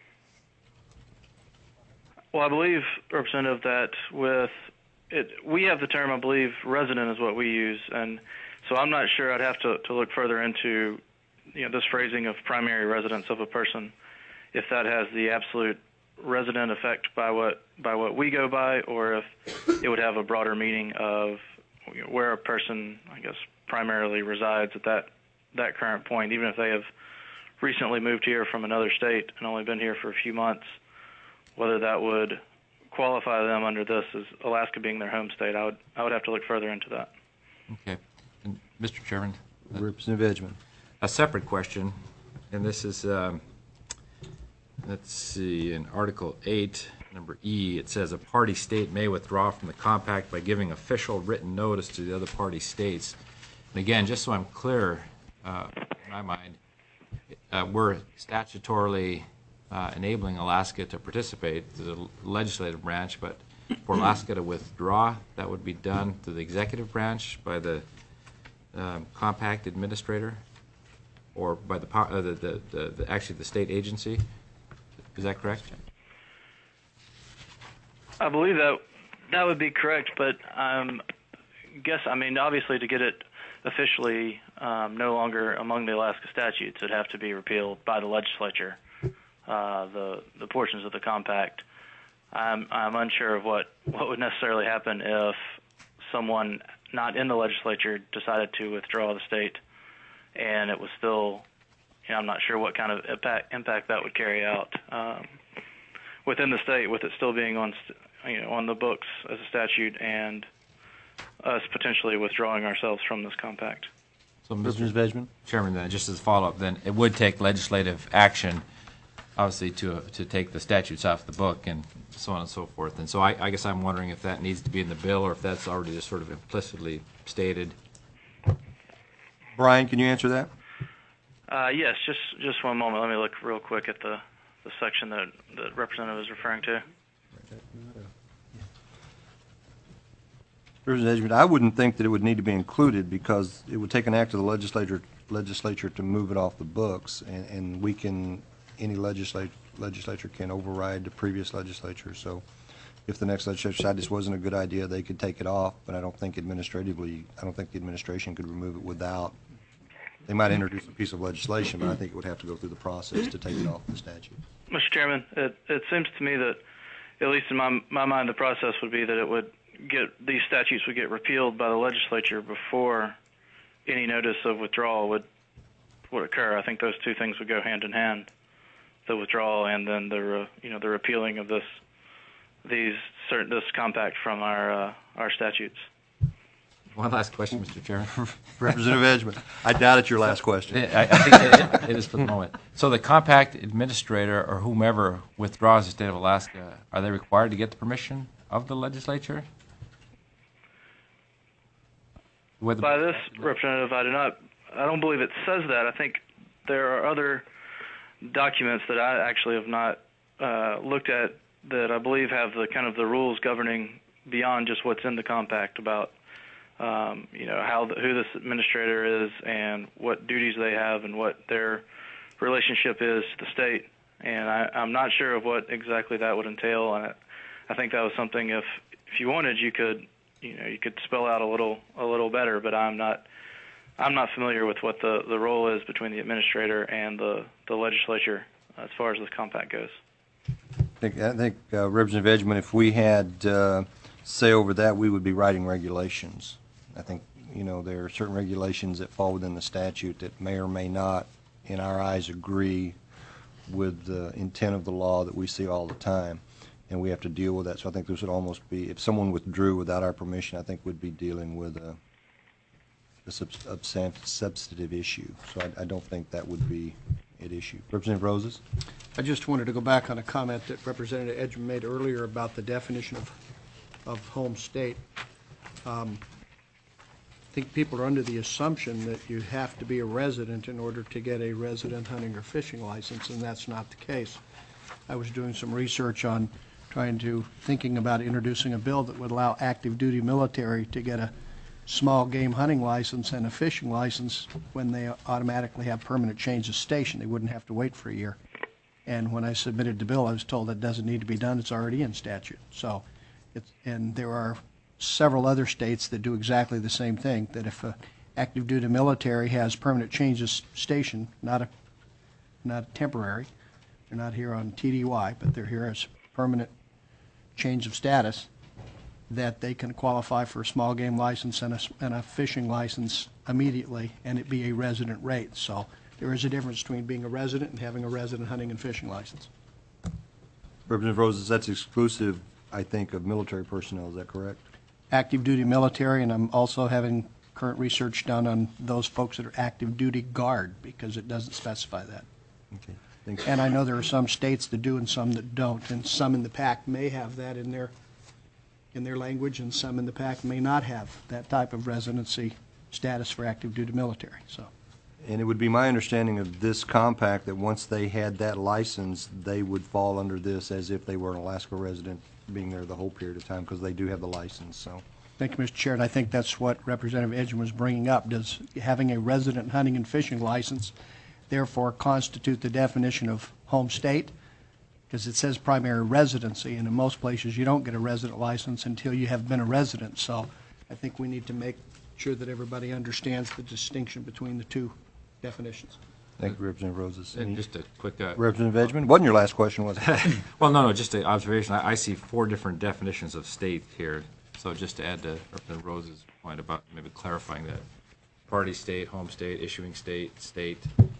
Well, I believe, Representative, that with it, we have the term, I believe, resident is what we use, and so I'm not sure. I'd have to, to look further into, you know, this phrasing of primary residence of a person, if that has the absolute resident effect by what by what we go by, or if it would have a broader meaning of, you know, where a person, I guess, primarily resides at that that current point, even if they have recently moved here from another state and only been here for a few months, whether that would qualify them under this as Alaska being their home state. I would I would have to look further into that. Okay. And Mister Chairman? Representative Edgman. A separate question, and this is, um, let's see, in Article eight, number E, it says a party state may withdraw from the compact by giving official written notice to the other party states. And again, just so I'm clear, uh, in my mind, uh, we're statutorily uh, enabling Alaska to participate to the legislative branch, but for Alaska to withdraw, that would be done through the executive branch by the um, compact administrator, or by the, uh, the, the, the, the actually the state agency. Is that correct? I believe that that would be correct, but um, guess I mean obviously to get it officially um, no longer among the Alaska statutes, it'd have to be repealed by the legislature. Uh, the the portions of the compact. I'm I'm unsure of what what would necessarily happen if someone not in the legislature decided to withdraw the state, and it was still, you know, I'm not sure what kind of impact, impact that would carry out um, within the state, with it still being on, you know, on the books as a statute, and us potentially withdrawing ourselves from this compact. So, Mister Chairman, then, just as a follow-up, then it would take legislative action, obviously, to uh, to take the statutes off the book and so on and so forth. And so I, I guess I'm wondering if that needs to be in the bill or if that's already just sort of implicitly stated. Brian, can you answer that? Uh, yes, just just one moment. Let me look real quick at the, the section that the representative is referring to. Representative Edgman, I wouldn't think that it would need to be included because it would take an act of the legislature legislature to move it off the books, and, and we can, any legislature legislature can override the previous legislature. So if the next legislature decided this wasn't a good idea, they could take it off, but I don't think administratively, I don't think the administration could remove it without, they might introduce a piece of legislation, but I think it would have to go through the process to take it off the statute. Mister Chairman, it, it seems to me that, at least in my, my mind, the process would be that it would get, these statutes would get repealed by the legislature before any notice of withdrawal would would occur. I think those two things would go hand in hand, the withdrawal and then the re, you know the repealing of this these certain this compact from our uh, our statutes. One last question, Mister Chairman. Representative Edgman, I doubt it's your last question. I, I think it, it is for the moment. So the compact administrator or whomever withdraws the state of Alaska, are they required to get the permission of the legislature? With By this representative, I do not. I don't believe it says that. I think there are other documents that I actually have not uh, looked at that I believe have the kind of the rules governing beyond just what's in the compact about um, you know how the, who this administrator is and what duties they have and what their relationship is to the state. And I, I'm not sure of what exactly that would entail. And I, I think that was something if if you wanted, you could. You know, you could spell out a little, a little better, but I'm not, I'm not familiar with what the, the role is between the administrator and the, the legislature as far as this compact goes. I think, I think uh, Representative Edgman, if we had uh, say over that, we would be writing regulations. I think, you know, there are certain regulations that fall within the statute that may or may not, in our eyes, agree with the intent of the law that we see all the time. And we have to deal with that. So I think this would almost be, if someone withdrew without our permission, I think we'd be dealing with a, a substantive issue. So I, I don't think that would be an issue. Representative Roses? I just wanted to go back on a comment that Representative Edgman made earlier about the definition of, of home state. Um, I think people are under the assumption that you have to be a resident in order to get a resident hunting or fishing license, and that's not the case. I was doing some research on trying to, thinking about introducing a bill that would allow active duty military to get a small game hunting license and a fishing license when they automatically have permanent change of station. They wouldn't have to wait for a year. And when I submitted the bill, I was told that doesn't need to be done. It's already in statute. So, it's, and there are several other states that do exactly the same thing, that if a active duty military has permanent change of station, not a, not temporary, they're not here on T D Y, but they're here as permanent change of status, that they can qualify for a small game license and a, and a fishing license immediately, and it be a resident rate. So there is a difference between being a resident and having a resident hunting and fishing license. Representative Roses, that's exclusive, I think, of military personnel. Is that correct? Active duty military, and I'm also having current research done on those folks that are active duty guard, because it doesn't specify that. Okay. Thanks. And I know there are some states that do and some that don't, and some in the pack may have that in their in their language, and some in the pack may not have that type of residency status for active duty military. So, and it would be my understanding of this compact that once they had that license, they would fall under this as if they were an Alaska resident, being there the whole period of time, because they do have the license. So, thank you, Mister Chair. And I think that's what Representative Edgman was bringing up. Does having a resident hunting and fishing license therefore constitute the definition of home state? Because it says primary residency, and in most places you don't get a resident license until you have been a resident. So I think we need to make sure that everybody understands the distinction between the two definitions. Thank you, Representative Roses. And just a quick... Uh, Representative Edgman, wasn't your last question, was it? Well, no, no, just an observation. I, I see four different definitions of state here. So just to add to Representative Rose's point about maybe clarifying that. Party state, home state, issuing state, state...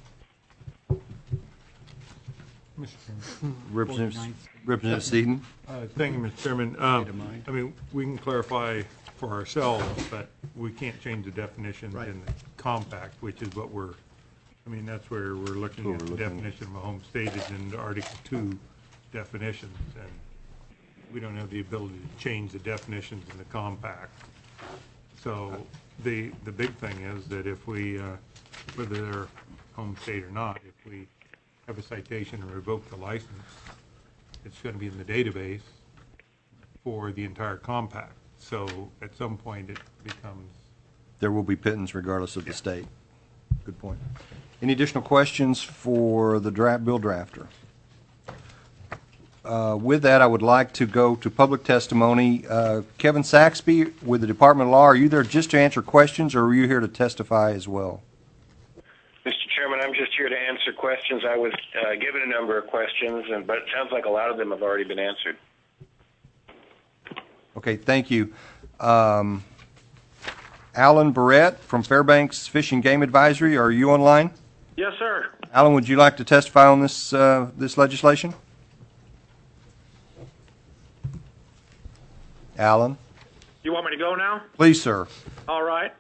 Mister Chairman. Representative, Representative Seaton. Uh, thank you, Mister Chairman. Um, I mean, we can clarify for ourselves, but we can't change the definitions Right. in the compact, which is what we're, I mean, that's where we're looking We're at the looking- definition of a home state is in the Article two definitions, and we don't have the ability to change the definitions in the compact. So the, the big thing is that if we, uh, whether they're home state or not, if we have a citation and revoke the license, it's going to be in the database for the entire compact. So at some point it becomes... There will be pittance regardless of the state. Good point. Any additional questions for the draft bill drafter? uh, with that, I would like to go to public testimony. Uh, Kevin Saxby with the Department of Law, are you there just to answer questions, or are you here to testify as well? Mister Chairman, I'm just here to answer questions. I was uh, given a number of questions, and but it sounds like a lot of them have already been answered. Okay, thank you. Um, Alan Barrett from Fairbanks Fish and Game Advisory, are you online? Yes, sir. Alan, would you like to testify on this uh, this legislation? Alan? You want me to go now? Please, sir. All right.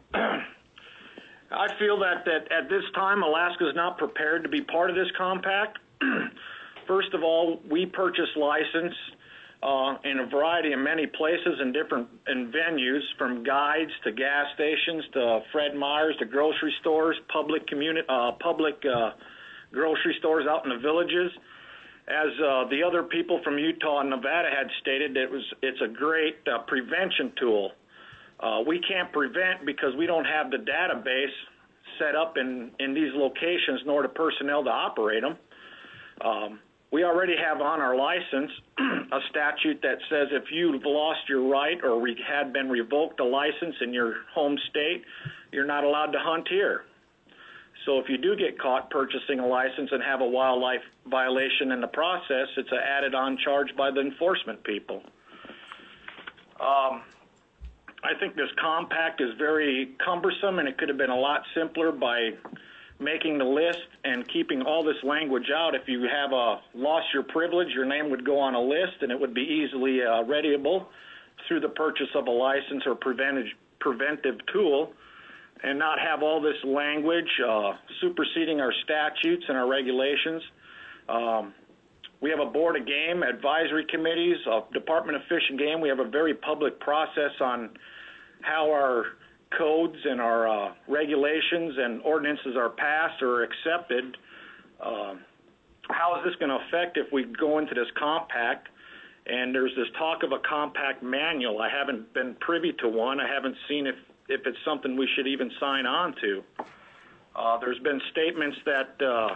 I feel that, that at this time, Alaska is not prepared to be part of this compact. First of all, we purchase license uh, in a variety of many places and different in venues, from guides to gas stations to Fred Meyer's to grocery stores, public community, uh, public uh, grocery stores out in the villages. As uh, the other people from Utah and Nevada had stated, it was it's a great uh, prevention tool. Uh, we can't prevent because we don't have the database set up in, in these locations, nor the personnel to operate them. Um, we already have on our license a statute that says if you've lost your right or re- had been revoked a license in your home state, you're not allowed to hunt here. So if you do get caught purchasing a license and have a wildlife violation in the process, it's an added-on charge by the enforcement people. Um, I think this compact is very cumbersome, and it could have been a lot simpler by making the list and keeping all this language out. If you have a lost your privilege, your name would go on a list, and it would be easily uh, readiable through the purchase of a license or preventive, preventive tool, and not have all this language uh, superseding our statutes and our regulations. Um, we have a board of game advisory committees, uh, Department of Fish and Game. We have a very public process on how our codes and our uh, regulations and ordinances are passed or accepted. Uh, how is this going to affect if we go into this compact? And there's this talk of a compact manual. I haven't been privy to one. I haven't seen if, if it's something we should even sign on to. Uh, there's been statements that uh,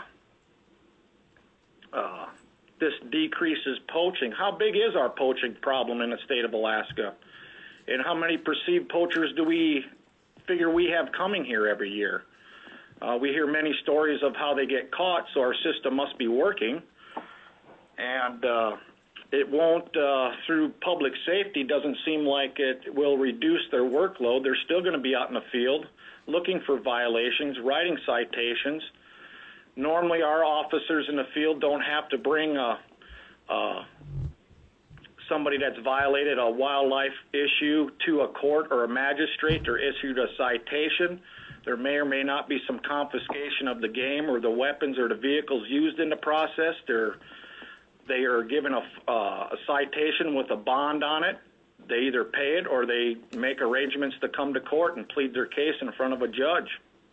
uh, this decreases poaching. How big is our poaching problem in the state of Alaska? And how many perceived poachers do we figure we have coming here every year? Uh, we hear many stories of how they get caught, so our system must be working. And uh, it won't, uh, through public safety, doesn't seem like it will reduce their workload. They're still going to be out in the field looking for violations, writing citations. Normally, our officers in the field don't have to bring a, a somebody that's violated a wildlife issue to a court or a magistrate or issued a citation. There may or may not be some confiscation of the game or the weapons or the vehicles used in the process. They're, they are given a, uh, a citation with a bond on it. They either pay it or they make arrangements to come to court and plead their case in front of a judge.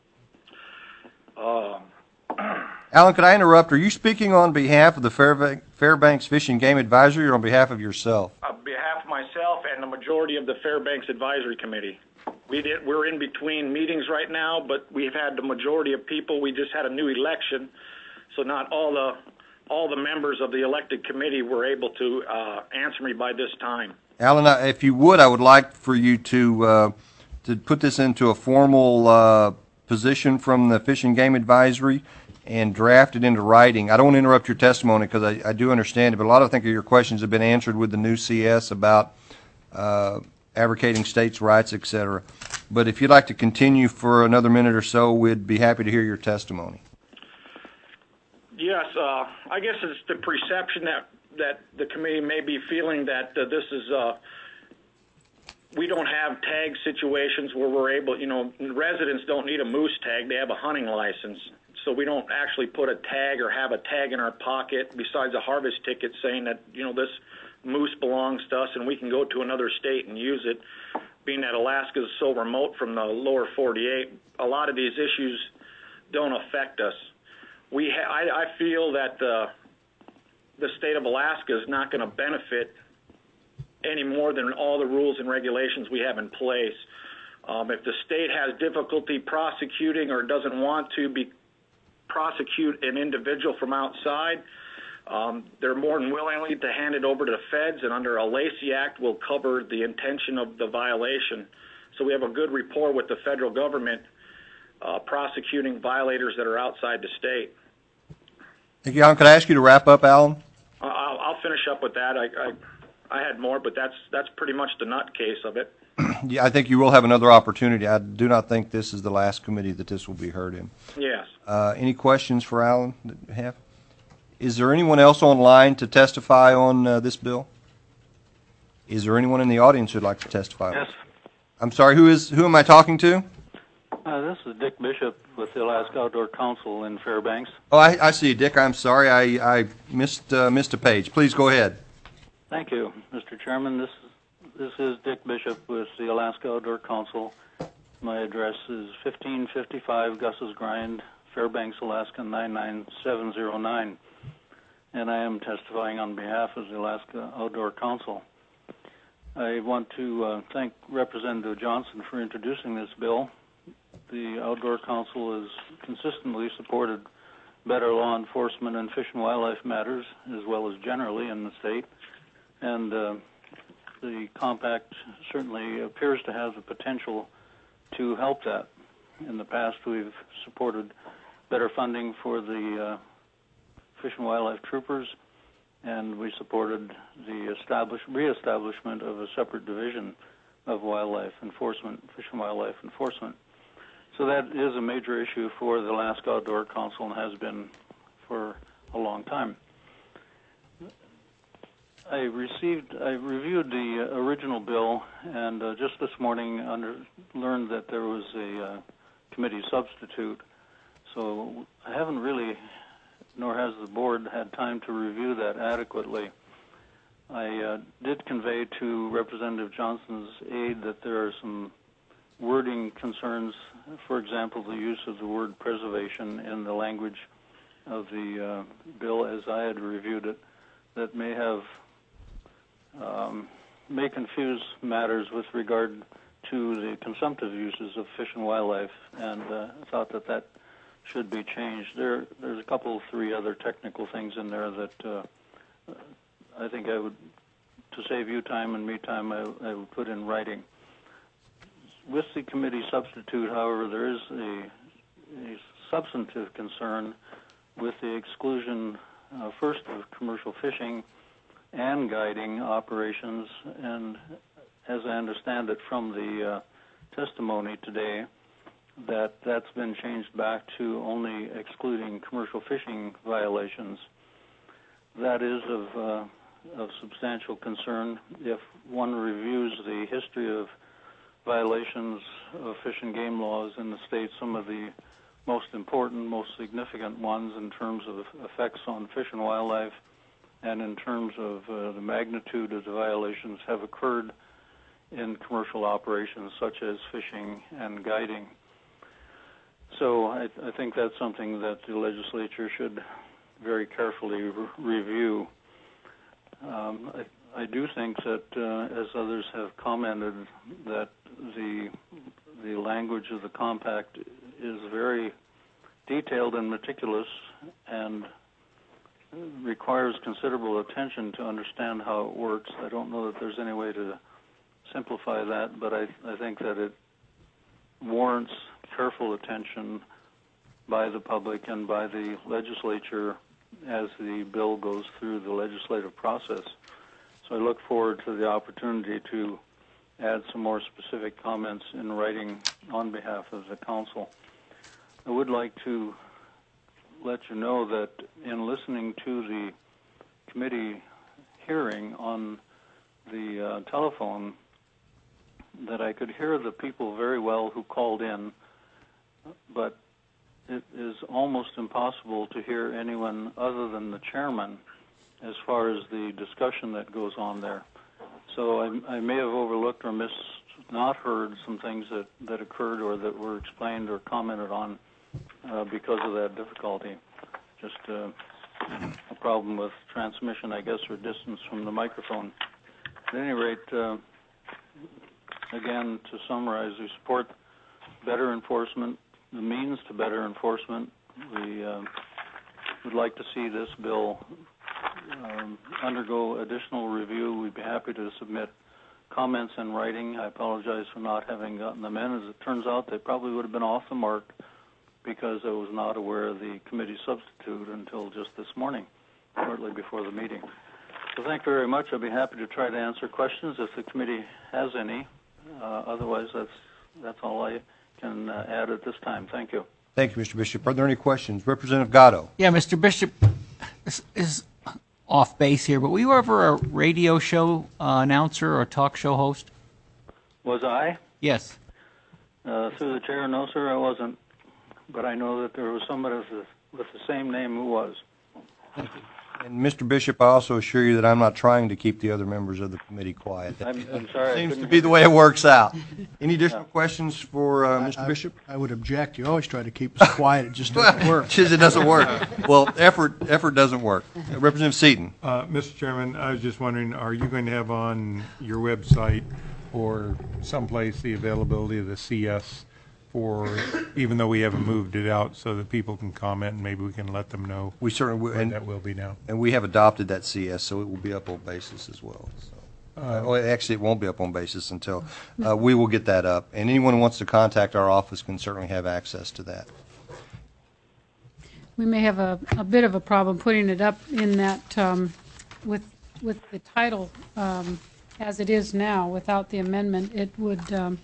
Uh, Alan, could I interrupt? Are you speaking on behalf of the Fairbanks, Fairbanks Fish and Game Advisory or on behalf of yourself? On behalf of myself and the majority of the Fairbanks Advisory Committee. We did, we're in between meetings right now, but we've had the majority of people. We just had a new election, so not all the all the members of the elected committee were able to uh, answer me by this time. Alan, if you would, I would like for you to uh, to put this into a formal uh, position from the Fish and Game Advisory and draft it into writing. I don't want to interrupt your testimony because I, I do understand it, but a lot of I think of your questions have been answered with the new C S about uh, advocating states' rights, et cetera. But if you'd like to continue for another minute or so, we'd be happy to hear your testimony. Yes, uh, I guess it's the perception that, that the committee may be feeling that uh, this is, uh, we don't have tag situations where we're able, you know, residents don't need a moose tag, they have a hunting license. So we don't actually put a tag or have a tag in our pocket besides a harvest ticket saying that, you know, this moose belongs to us and we can go to another state and use it. Being that Alaska is so remote from the lower forty-eight, a lot of these issues don't affect us. We ha- I, I feel that the, the state of Alaska is not going to benefit any more than all the rules and regulations we have in place. Um, if the state has difficulty prosecuting or doesn't want to be prosecute an individual from outside, Um, they're more than willingly to hand it over to the feds, and under a Lacey Act will cover the intention of the violation. So we have a good rapport with the federal government uh, prosecuting violators that are outside the state. Thank you, Alan. Could I ask you to wrap up, Alan? I'll, I'll finish up with that. I, I, I had more, but that's that's pretty much the nut case of it. Yeah, I think you will have another opportunity. I do not think this is the last committee that this will be heard in. Yes. Uh, any questions for Alan that you have? Is there anyone else online to testify on uh, this bill? Is there anyone in the audience who'd like to testify? Yes. I'm sorry, who is who am I talking to? Uh, this is Dick Bishop with the Alaska Outdoor Council in Fairbanks. Oh, I, I see you, Dick. I'm sorry, I, I missed uh, missed a page. Please go ahead. Thank you, Mister Chairman. This this is Dick Bishop with the Alaska Outdoor Council. My address is fifteen fifty-five Gus's Grind, Fairbanks, Alaska nine nine seven zero nine, and I am testifying on behalf of the Alaska Outdoor Council. I want to uh, thank Representative Johnson for introducing this bill. The Outdoor Council has consistently supported better law enforcement in fish and wildlife matters, as well as generally in the state. And uh, the compact certainly appears to have the potential to help that. In the past, we've supported better funding for the uh, fish and wildlife troopers, and we supported the establish, reestablishment of a separate division of wildlife enforcement, fish and wildlife enforcement. So that is a major issue for the Alaska Outdoor Council and has been for a long time. I received, I reviewed the uh, original bill, and uh, just this morning under, learned that there was a uh, committee substitute. So I haven't really, nor has the board, had time to review that adequately. I uh, did convey to Representative Johnson's aide that there are some wording concerns, for example, the use of the word preservation in the language of the uh, bill as I had reviewed it, that may have um, may confuse matters with regard to the consumptive uses of fish and wildlife, and uh, thought that that should be changed. There, there's a couple, three other technical things in there that uh, I think I would, to save you time and me time, I, I would put in writing. With the committee substitute, however, there is a, a substantive concern with the exclusion, uh, first, of commercial fishing and guiding operations, and as I understand it from the uh, testimony today, that that's been changed back to only excluding commercial fishing violations. That is of, uh, of substantial concern. If one reviews the history of violations of fish and game laws in the state, some of the most important, most significant ones in terms of effects on fish and wildlife and in terms of uh, the magnitude of the violations have occurred in commercial operations such as fishing and guiding. So I, I think that's something that the legislature should very carefully re- review. Um, I, I do think that, uh, as others have commented, that the the language of the compact is very detailed and meticulous and requires considerable attention to understand how it works. I don't know that there's any way to simplify that, but I, I think that it warrants careful attention by the public and by the legislature as the bill goes through the legislative process. So I look forward to the opportunity to add some more specific comments in writing on behalf of the council. I would like to let you know that in listening to the committee hearing on the uh, telephone, that I could hear the people very well who called in, but it is almost impossible to hear anyone other than the chairman as far as the discussion that goes on there. So I, I may have overlooked or missed, not heard some things that, that occurred or that were explained or commented on uh, because of that difficulty. Just uh, a problem with transmission, I guess, or distance from the microphone. At any rate, uh, again, to summarize, we support better enforcement, the means to better enforcement. We uh, would like to see this bill um, undergo additional review, we'd be happy to submit comments in writing. I apologize for not having gotten them in. As it turns out, they probably would have been off the mark because I was not aware of the committee substitute until just this morning, shortly before the meeting. So thank you very much. I'd be happy to try to answer questions if the committee has any. Uh, otherwise, that's that's all I can uh, add at this time. Thank you. Thank you, Mister Bishop. Are there any questions? Representative Gatto. Yeah, Mister Bishop, this is off base here, but were you ever a radio show uh, announcer or talk show host? Was I? Yes. Uh, through the chair, no, sir, I wasn't. But I know that there was somebody with the, with the same name who was. And Mister Bishop, I also assure you that I'm not trying to keep the other members of the committee quiet. That I'm, I'm sorry. seems I to couldn't be the way it works out. Any additional Yeah. questions for uh, Mister I- Bishop? I would object. You always try to keep us quiet. It just doesn't work. Just it doesn't work. Well, effort effort doesn't work. Uh, Representative Seaton. Uh, Mister Chairman, I was just wondering, are you going to have on your website or someplace the availability of the C S for, even though we haven't moved it out, so that people can comment and maybe we can let them know We certainly will, where and, that will be now? and we have adopted that C S, so it will be up on basis as well. So, uh, well, actually, it won't be up on basis until uh, we will get that up, and anyone who wants to contact our office can certainly have access to that. We may have a, a bit of a problem putting it up in that, um, with, with the title um, as it is now, without the amendment. It would um,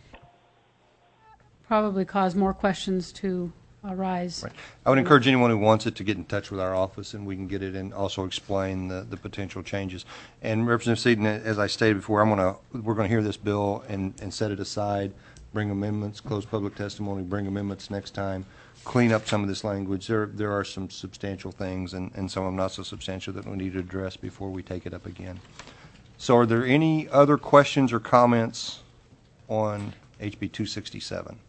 probably cause more questions to arise. Right. I would encourage anyone who wants it to get in touch with our office, and we can get it and also explain the, the potential changes. And Representative Seaton, as I stated before, I'm going to we're going to hear this bill and, and set it aside, bring amendments, close public testimony, bring amendments next time, clean up some of this language. There there are some substantial things and, and some of them not so substantial that we need to address before we take it up again. So, are there any other questions or comments on H B two sixty-seven?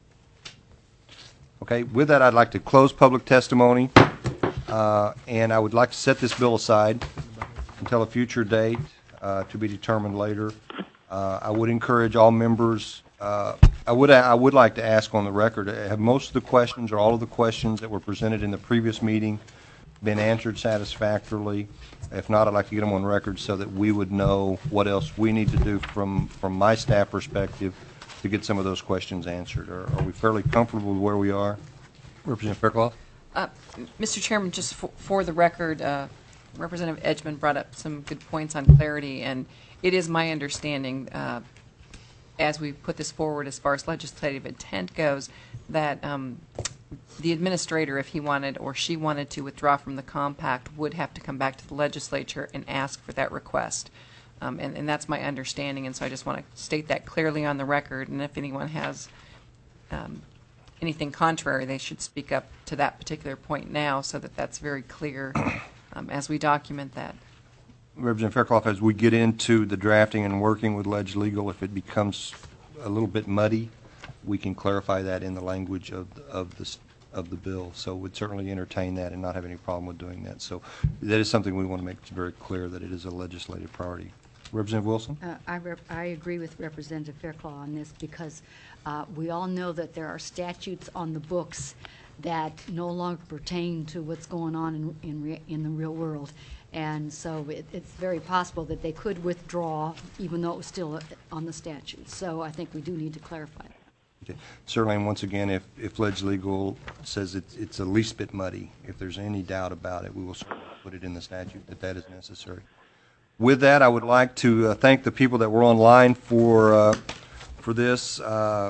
Okay, with that, I'd like to close public testimony, uh, and I would like to set this bill aside until a future date uh, to be determined later. Uh, I would encourage all members, uh, I would I would like to ask on the record, have most of the questions or all of the questions that were presented in the previous meeting been answered satisfactorily? If not, I'd like to get them on record so that we would know what else we need to do from, from my staff perspective to get some of those questions answered. Are, are we fairly comfortable with where we are? Representative Fairclough? Uh, Mister Chairman, just for, for the record, uh, Representative Edgman brought up some good points on clarity, and it is my understanding, uh, as we put this forward as far as legislative intent goes, that um, the administrator, if he wanted or she wanted to withdraw from the compact, would have to come back to the legislature and ask for that request. Um, and, and that's my understanding, and so I just want to state that clearly on the record, and if anyone has um, anything contrary, they should speak up to that particular point now so that that's very clear um, as we document that. Representative Fairclough, as we get into the drafting and working with Ledge Legal, if it becomes a little bit muddy, we can clarify that in the language of, of, the, of the bill. So we'd certainly entertain that and not have any problem with doing that. So that is something we want to make very clear, that it is a legislative priority. Representative Wilson? Uh, I, rep- I agree with Representative Fairclough on this because uh, we all know that there are statutes on the books that no longer pertain to what's going on in, in, re- in the real world. And so it, it's very possible that they could withdraw even though it was still on the statute. So I think we do need to clarify that. Okay. Certainly, and once again, if, if Ledge Legal says it's, it's the least bit muddy, if there's any doubt about it, we will certainly put it in the statute that that is necessary. With that, I would like to uh, thank the people that were online for uh, for this. Uh,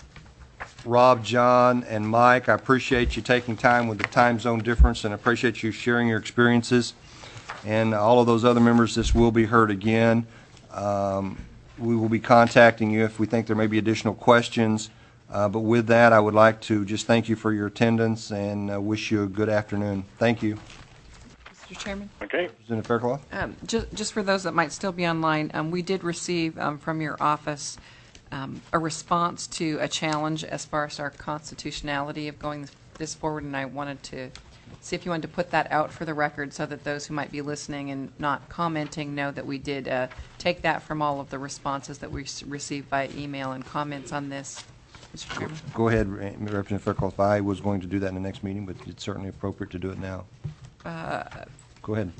Rob, John, and Mike, I appreciate you taking time with the time zone difference, and I appreciate you sharing your experiences. And all of those other members, this will be heard again. Um, we will be contacting you if we think there may be additional questions. Uh, but with that, I would like to just thank you for your attendance and uh, wish you a good afternoon. Thank you. Mister Chairman? Okay. Representative Fairclough? Um, just, just for those that might still be online, um, we did receive um, from your office um, a response to a challenge as far as our constitutionality of going this forward, and I wanted to see if you wanted to put that out for the record so that those who might be listening and not commenting know that we did uh, take that from all of the responses that we received by email and comments on this. Mister Chairman? Go ahead, Representative Fairclough. I was going to do that in the next meeting, but it's certainly appropriate to do it now. Uh, Go ahead.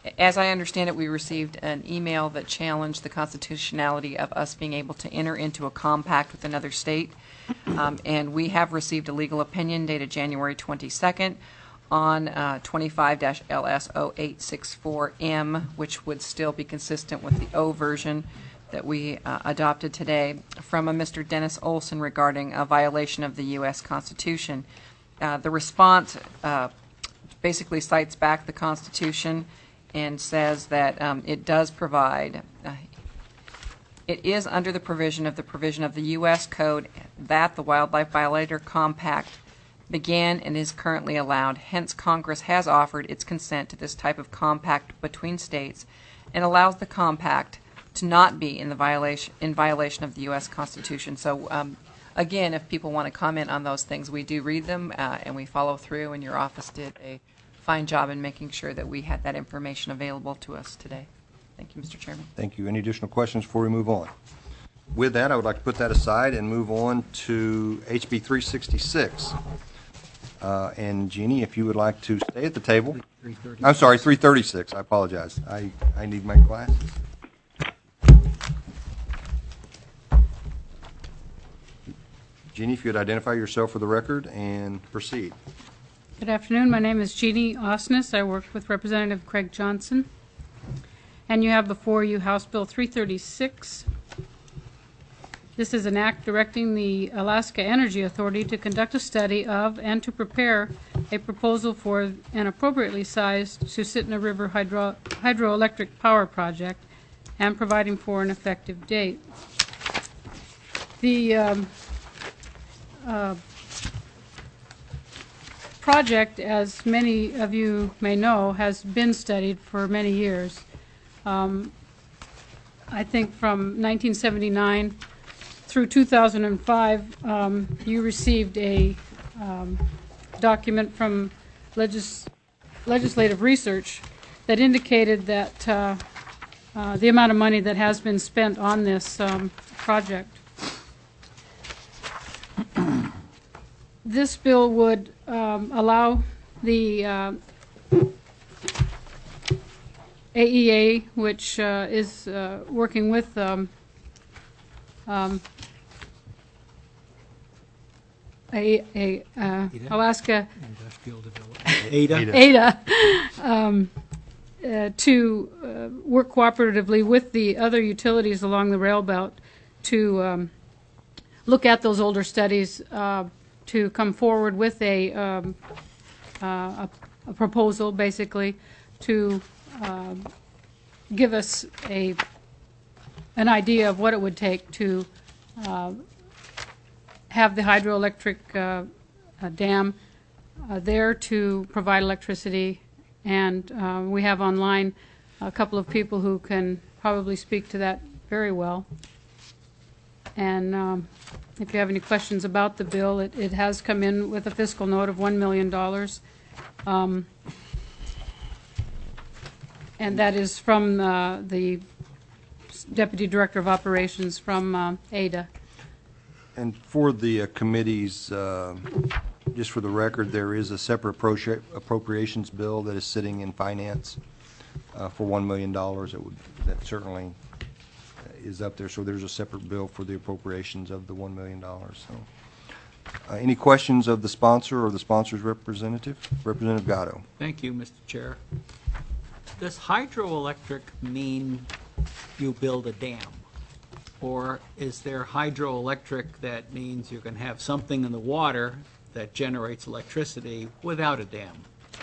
As I understand it, we received an email that challenged the constitutionality of us being able to enter into a compact with another state. Um, and we have received a legal opinion dated January twenty-second on uh, twenty-five L S zero eight six four M, which would still be consistent with the O version that we uh, adopted today, from a Mister Dennis Olson regarding a violation of the U S Constitution. Uh, the response uh, basically cites back the Constitution and says that um, it does provide, uh, it is under the provision of the provision of the U S Code that the Wildlife Violator Compact began and is currently allowed. Hence, Congress has offered its consent to this type of compact between states and allows the compact to not be in the violation in violation of the U S Constitution. So, um, again, if people want to comment on those things, we do read them uh, and we follow through. And your office did a fine job in making sure that we had that information available to us today. Thank you, Mister Chairman. Thank you. Any additional questions before we move on? With that, I would like to put that aside and move on to H B three sixty-six. Uh, and Jeannie, if you would like to stay at the table. I'm sorry, three thirty-six. I apologize. I, I need my glasses. Jeannie, if you would identify yourself for the record and proceed. Good afternoon. My name is Jeannie Osnes. I work with Representative Craig Johnson. And you have before you House Bill three thirty-six. This is an act directing the Alaska Energy Authority to conduct a study of and to prepare a proposal for an appropriately sized Susitna River hydro hydroelectric power project and providing for an effective date. The um, uh, project, as many of you may know, has been studied for many years. Um, I think from nineteen seventy-nine through two thousand five, um, you received a um, document from legis legislative research that indicated that uh, uh, the amount of money that has been spent on this um, project. This bill would um, allow the uh, A E A, which uh, is uh, working with um, um, a, a uh, Alaska Industrial Development. Ada. Ada, um, uh, to uh, work cooperatively with the other utilities along the rail belt to um, look at those older studies, uh, to come forward with a, um, uh, a, a proposal, basically, to uh, give us a an idea of what it would take to uh, have the hydroelectric uh, uh, dam uh, there to provide electricity. And uh, we have online a couple of people who can probably speak to that very well. And um, if you have any questions about the bill, it, it has come in with a fiscal note of one million dollars. Um, and that is from uh, the Deputy Director of Operations from uh, Ada. And for the uh, committees, uh, just for the record, there is a separate appro appropriations bill that is sitting in finance uh, for one million dollars. That would that certainly is up there. So there's a separate bill for the appropriations of the one million dollars. So, uh, any questions of the sponsor or the sponsor's representative? Representative Gatto. Thank you, Mister Chair. Does hydroelectric mean you build a dam? Or is there hydroelectric that means you can have something in the water that generates electricity without a dam?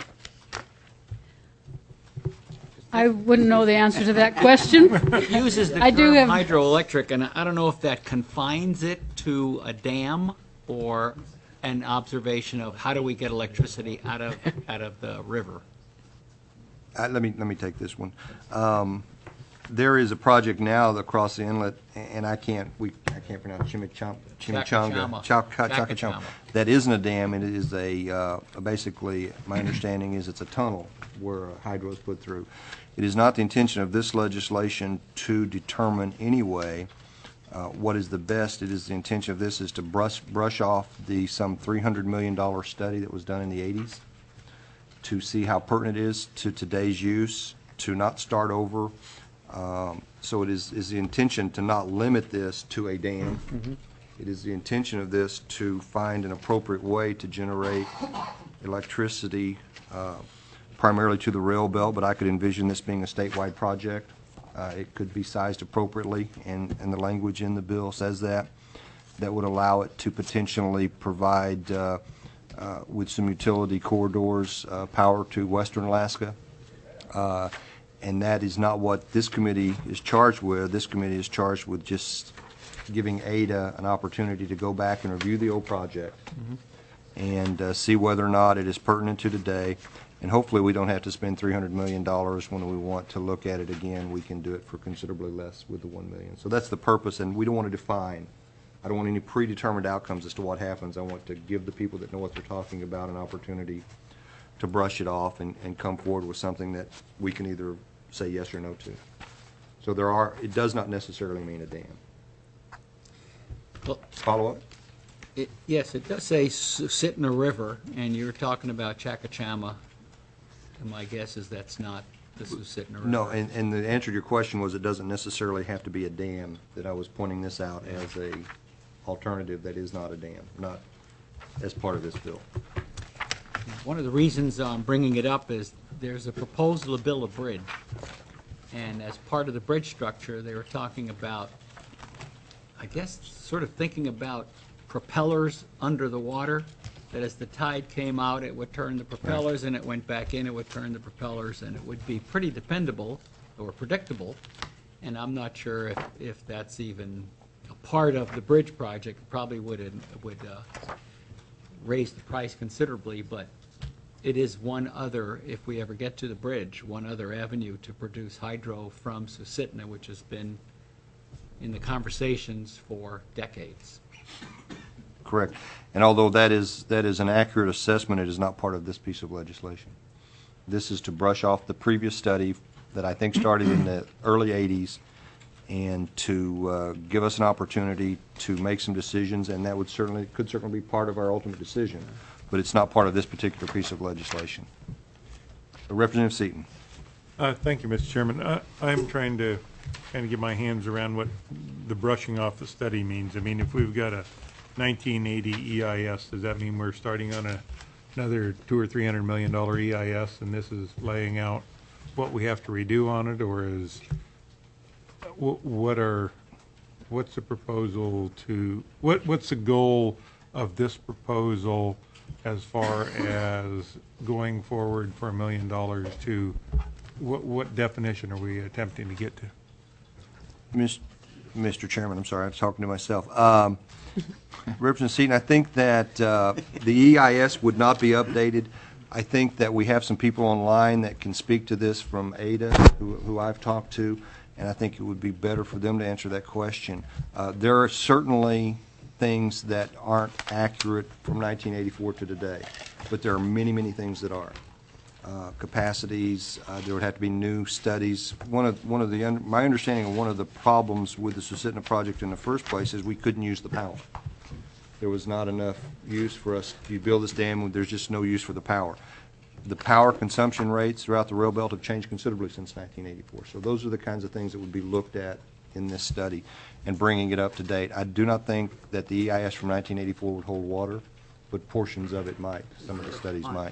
I wouldn't know the answer to that question. It uses the I term do have hydroelectric, and I don't know if that confines it to a dam or an observation of how do we get electricity out of out of the river. Uh, let me let me take this one. Um, there is a project now across the inlet, and I can't we I can't pronounce Chimichanga, Chimichanga, Chaka- Chakachama. That isn't a dam. It is a uh, basically. My understanding is it's a tunnel where hydro is put through. It is not the intention of this legislation to determine anyway uh, what is the best. It is the intention of this is to brush brush off the some three hundred million dollar study that was done in the eighties to see how pertinent it is to today's use to not start over. Um, So it is, is the intention to not limit this to a dam. Mhm. It is the intention of this to find an appropriate way to generate electricity uh, primarily to the rail belt, but I could envision this being a statewide project. Uh, It could be sized appropriately, and, and the language in the bill says that. That would allow it to potentially provide, uh, uh, with some utility corridors, uh, power to western Alaska. Uh, And that is not what this committee is charged with. This committee is charged with just giving A D A an opportunity to go back and review the old project and uh, see whether or not it is pertinent to today. And hopefully we don't have to spend three hundred million dollars when we want to look at it again. We can do it for considerably less with the one million dollars. So that's the purpose, and we don't want to define. I don't want any predetermined outcomes as to what happens. I want to give the people that know what they're talking about an opportunity to brush it off and, and come forward with something that we can either say yes or no to. So there are, it does not necessarily mean a dam. Well, Follow up? It, yes, it does say Susitna River, and you're talking about Chakachama. And my guess is that's not the Susitna River. No, and, and the answer to your question was it doesn't necessarily have to be a dam, that I was pointing this out as a alternative that is not a dam, not as part of this bill. One of the reasons I'm bringing it up is there's a proposal to build a bridge. And as part of the bridge structure, they were talking about, I guess, sort of thinking about propellers under the water, that as the tide came out, it would turn the propellers, and it went back in, it would turn the propellers, and it would be pretty dependable or predictable. And I'm not sure if, if that's even a part of the bridge project. It probably would, would uh, raise the price considerably, but it is one other, if we ever get to the bridge, one other avenue to produce hydro from Susitna, which has been in the conversations for decades. Correct. And although that is, that is an accurate assessment, it is not part of this piece of legislation. This is to brush off the previous study that I think started in the early eighties and to uh, give us an opportunity to make some decisions, and that would certainly, could certainly be part of our ultimate decision, but it's not part of this particular piece of legislation. Representative Seaton. Uh, thank you, Mister Chairman. Uh, I'm trying to kind of get my hands around what the brushing off the study means. I mean, if we've got a nineteen eighty E I S, does that mean we're starting on a, another two or three hundred million dollar E I S, and this is laying out what we have to redo on it, or is what are what's the proposal to what what's the goal of this proposal as far as going forward for a million dollars to what what definition are we attempting to get to? Mister Chairman, I'm sorry, I was talking to myself. Um, Representative Seaton, I think that uh, the E I S would not be updated. I think that we have some people online that can speak to this from A D A, who, who I've talked to, and I think it would be better for them to answer that question. Uh, there are certainly things that aren't accurate from nineteen eighty-four to today, but there are many, many things that are. Uh, capacities, uh, there would have to be new studies. One of, one of the, un my understanding of one of the problems with the Susitna project in the first place is we couldn't use the power. There was not enough use for us. If you build this dam, there's just no use for the power. The power consumption rates throughout the rail belt have changed considerably since nineteen eighty-four. So those are the kinds of things that would be looked at in this study and bringing it up to date. I do not think that the E I S from nineteen eighty-four would hold water, but portions of it might. Some of the studies might.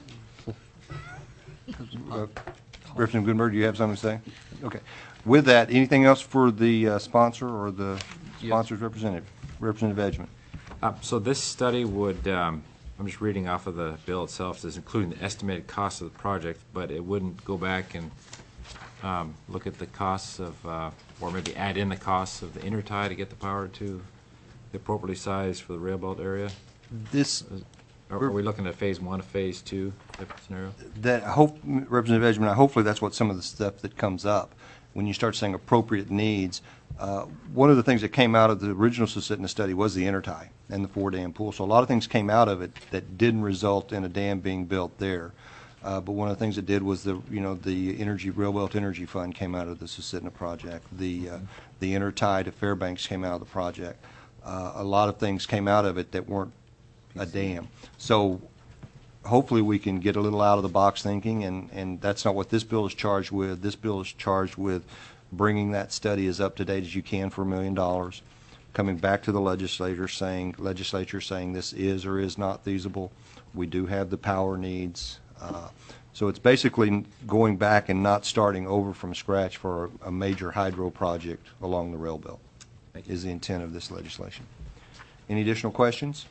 Uh, Representative Gutenberg, do you have something to say? Okay. With that, anything else for the uh, sponsor or the sponsor's representative? Representative Edgman. Uh, so this study would, um, I'm just reading off of the bill itself, is including the estimated cost of the project, but it wouldn't go back and um, look at the costs of, uh, or maybe add in the costs of the intertie to get the power to the appropriately sized for the rail belt area? This. Are, are we looking at phase one, phase two type of scenario? That I hope, Representative Edgman, hopefully that's what some of the stuff that comes up when you start saying appropriate needs. Uh, one of the things that came out of the original Susitna study was the intertie and the four dam pool. So a lot of things came out of it that didn't result in a dam being built there. Uh, but one of the things it did was the you know the energy rail belt energy fund came out of the Susitna project. The uh, the intertie to Fairbanks came out of the project. Uh, a lot of things came out of it that weren't a dam. So hopefully we can get a little out of the box thinking, and, and that's not what this bill is charged with. This bill is charged with bringing that study as up to date as you can for a million dollars, coming back to the legislature saying, legislature saying this is or is not feasible. We do have the power needs. Uh, so it's basically going back and not starting over from scratch for a, a major hydro project along the rail belt is the intent of this legislation. Any additional questions?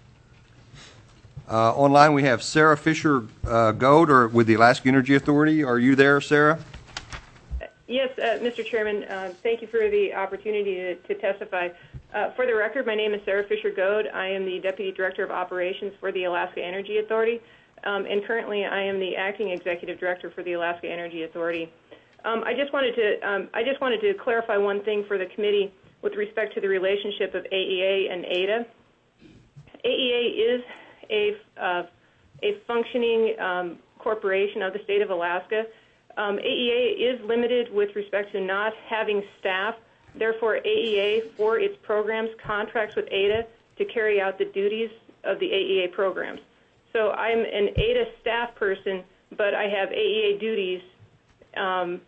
Uh, online we have Sarah Fisher uh, Gold or with the Alaska Energy Authority. Are you there, Sarah? Yes, uh, Mister Chairman, uh, thank you for the opportunity to, to testify. Uh, for the record, my name is Sarah Fisher Goad. I am the Deputy Director of Operations for the Alaska Energy Authority, um, and currently I am the Acting Executive Director for the Alaska Energy Authority. Um, I just wanted to um, I just wanted to clarify one thing for the committee with respect to the relationship of A E A and A D A. A E A is a uh, a functioning um, corporation of the state of Alaska. Um, A E A is limited with respect to not having staff. Therefore, A E A, for its programs, contracts with A D A to carry out the duties of the A E A programs. So I'm an A D A staff person, but I have A E A duties. Um,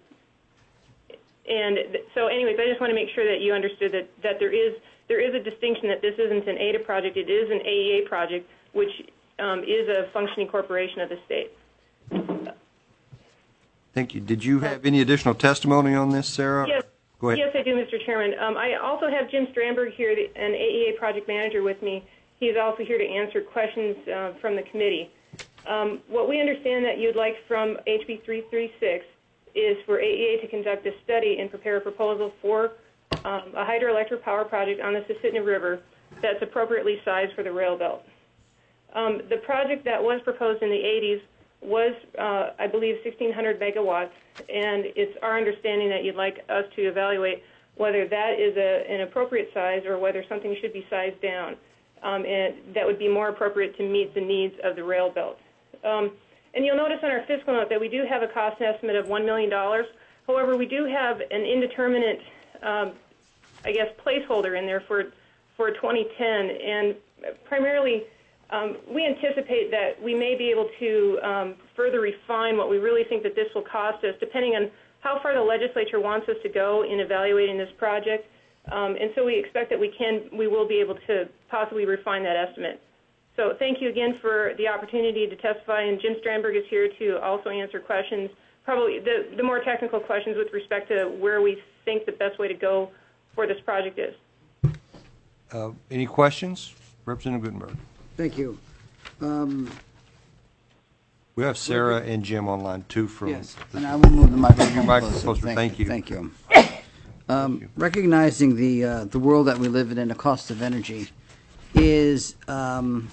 and th- so anyways, I just want to make sure that you understood that, that there is there is a distinction, that this isn't an A D A project, it is an A E A project, which um, is a functioning corporation of the state. Thank you. Did you have any additional testimony on this, Sarah? Yes. Go ahead. Yes, I do, Mister Chairman. Um, I also have Jim Strandberg here, the, an A E A project manager with me. He is also here to answer questions uh, from the committee. Um, what we understand that you'd like from H B three thirty-six is for A E A to conduct a study and prepare a proposal for um, a hydroelectric power project on the Susitna River that's appropriately sized for the rail belt. Um, the project that was proposed in the eighties was, uh, I believe, sixteen hundred megawatts, and it's our understanding that you'd like us to evaluate whether that is a, an appropriate size or whether something should be sized down, um, and that would be more appropriate to meet the needs of the rail belt. Um, and you'll notice on our fiscal note that we do have a cost estimate of one million dollars. However, we do have an indeterminate, um, I guess, placeholder in there for, for twenty ten, and primarily Um, we anticipate that we may be able to um, further refine what we really think that this will cost us, depending on how far the legislature wants us to go in evaluating this project. Um, and so we expect that we can, we will be able to possibly refine that estimate. So thank you again for the opportunity to testify, and Jim Strandberg is here to also answer questions, probably the, the more technical questions with respect to where we think the best way to go for this project is. Uh, any questions? Representative Gutenberg. Thank you. Um, We have Sarah and Jim online, too, from... Yes, and I will move the microphone Your microphone closer. closer. Thank you. Thank you. Um, recognizing the uh, the world that we live in and the cost of energy, is um,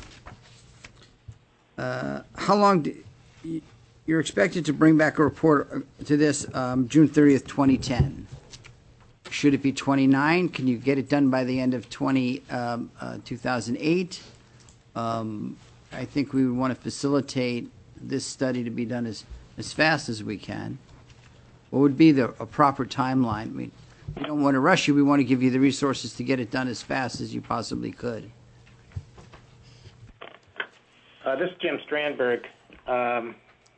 uh, how long do, you're expected to bring back a report to this um, June thirtieth, twenty ten. Should it be twenty-nine? Can you get it done by the end of twenty, um, uh, two thousand eight? Um, I think we would want to facilitate this study to be done as, as fast as we can. What would be the a proper timeline? We, we don't want to rush you. We want to give you the resources to get it done as fast as you possibly could. Uh, this is Jim Strandberg. Um,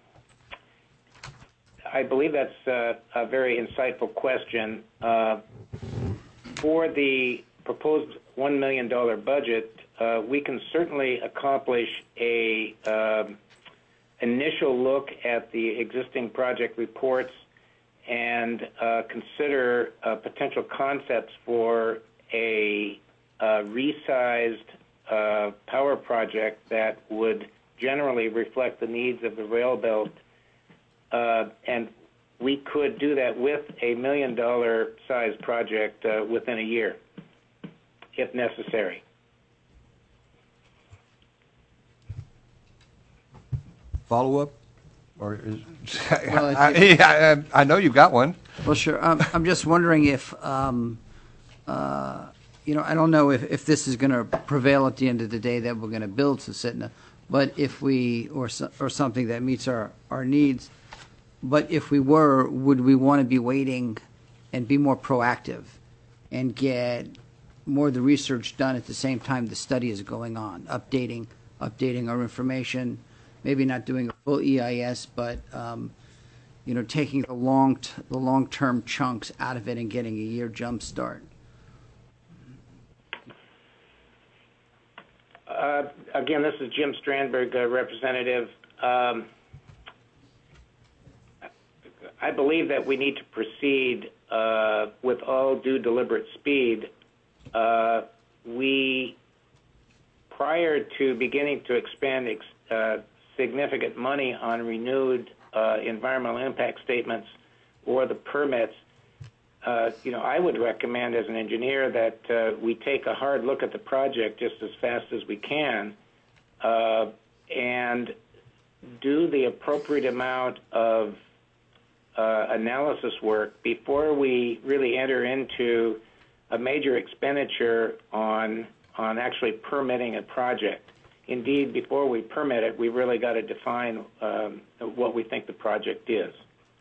I believe that's uh, a very insightful question. Uh, for the proposed one million dollars budget, uh, we can certainly accomplish a um, initial look at the existing project reports and uh, consider uh, potential concepts for a uh, resized uh, power project that would generally reflect the needs of the rail belt. Uh, and we could do that with a million dollar size project uh, within a year, if necessary. Follow-up? Or is, Well, I, I, I, I know you've got one. Well, sure. Um, I'm just wondering if, um, uh, you know, I don't know if, if this is going to prevail at the end of the day that we're going to build Susitna, but if we, or so, or something that meets our, our needs, but if we were, would we want to be waiting and be more proactive and get more of the research done at the same time the study is going on, updating, updating our information, maybe not doing a full E I S, but, um, you know, taking the long, t- the long-term chunks out of it and getting a year jump start. Uh, Again, this is Jim Strandberg, uh, representative. Um, I believe that we need to proceed uh, with all due deliberate speed. Uh, we, prior to beginning to expend ex- uh, significant money on renewed uh, environmental impact statements or the permits, Uh, you know, I would recommend as an engineer that uh, we take a hard look at the project just as fast as we can uh, and do the appropriate amount of uh, analysis work before we really enter into a major expenditure on on actually permitting a project. Indeed, before we permit it, we really got to define um, what we think the project is.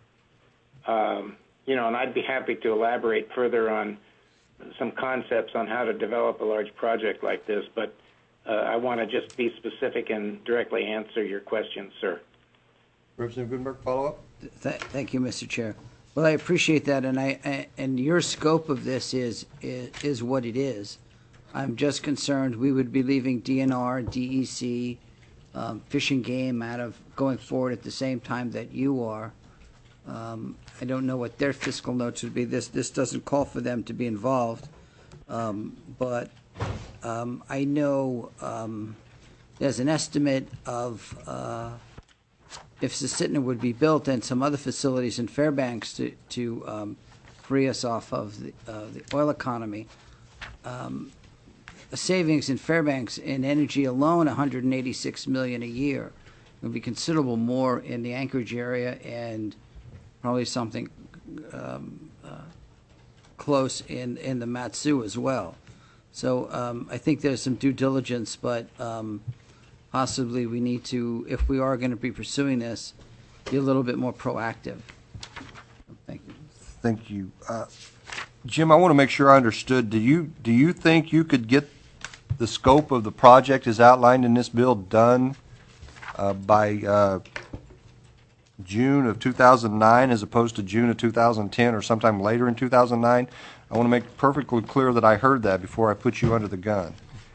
Um, You know, and I'd be happy to elaborate further on some concepts on how to develop a large project like this, but uh, I want to just be specific and directly answer your question, sir. Representative Gutenberg, follow up? Th- Thank you, Mister Chair. Well, I appreciate that, and I, I and your scope of this is, is is what it is. I'm just concerned we would be leaving D N R, D E C, um, Fish and Game out of going forward at the same time that you are. Um, I don't know what their fiscal notes would be. This this doesn't call for them to be involved, um, but um, I know um, there's an estimate of uh, if Susitna would be built and some other facilities in Fairbanks to to um, free us off of the, uh, the oil economy. Um, a savings in Fairbanks in energy alone, one hundred eighty-six million dollars a year. It would be considerable more in the Anchorage area and probably something um, uh, close in, in the Matsu as well. So um, I think there's some due diligence, but um, possibly we need to, if we are going to be pursuing this, be a little bit more proactive. Thank you. Thank you. Uh, Jim, I want to make sure I understood. Do you, do you think you could get the scope of the project as outlined in this bill done uh, by uh, June of two thousand nine as opposed to June of two thousand ten or sometime later in two thousand nine? I want to make perfectly clear that I heard that before I put you under the gun.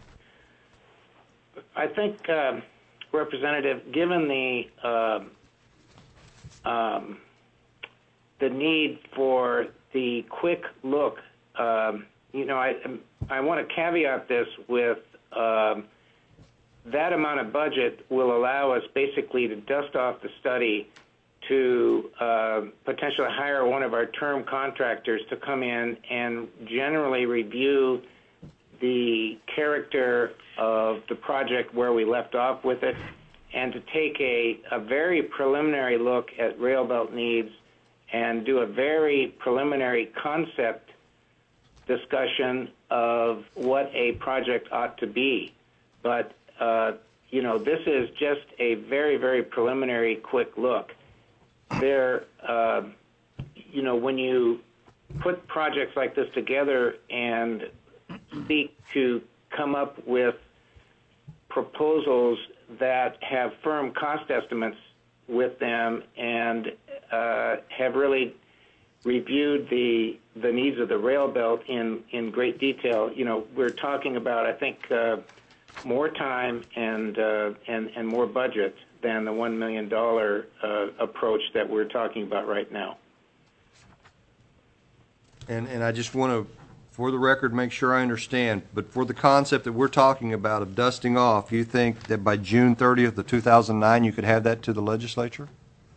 I think, uh, Representative, given the uh, um, the need for the quick look, um, you know, I I want to caveat this with um, that amount of budget will allow us basically to dust off the study to uh, potentially hire one of our term contractors to come in and generally review the character of the project where we left off with it, and to take a, a very preliminary look at rail belt needs and do a very preliminary concept discussion of what a project ought to be. But, uh, you know, this is just a very, very preliminary quick look. There, uh, you know, when you put projects like this together and seek to come up with proposals that have firm cost estimates with them and uh, have really reviewed the the needs of the rail belt in, in great detail, you know, we're talking about, I think, uh, more time and, uh, and and more budget than the one million dollars uh, approach that we're talking about right now. And and I just want to, for the record, make sure I understand, but for the concept that we're talking about of dusting off, you think that by June thirtieth of two thousand nine you could have that to the legislature?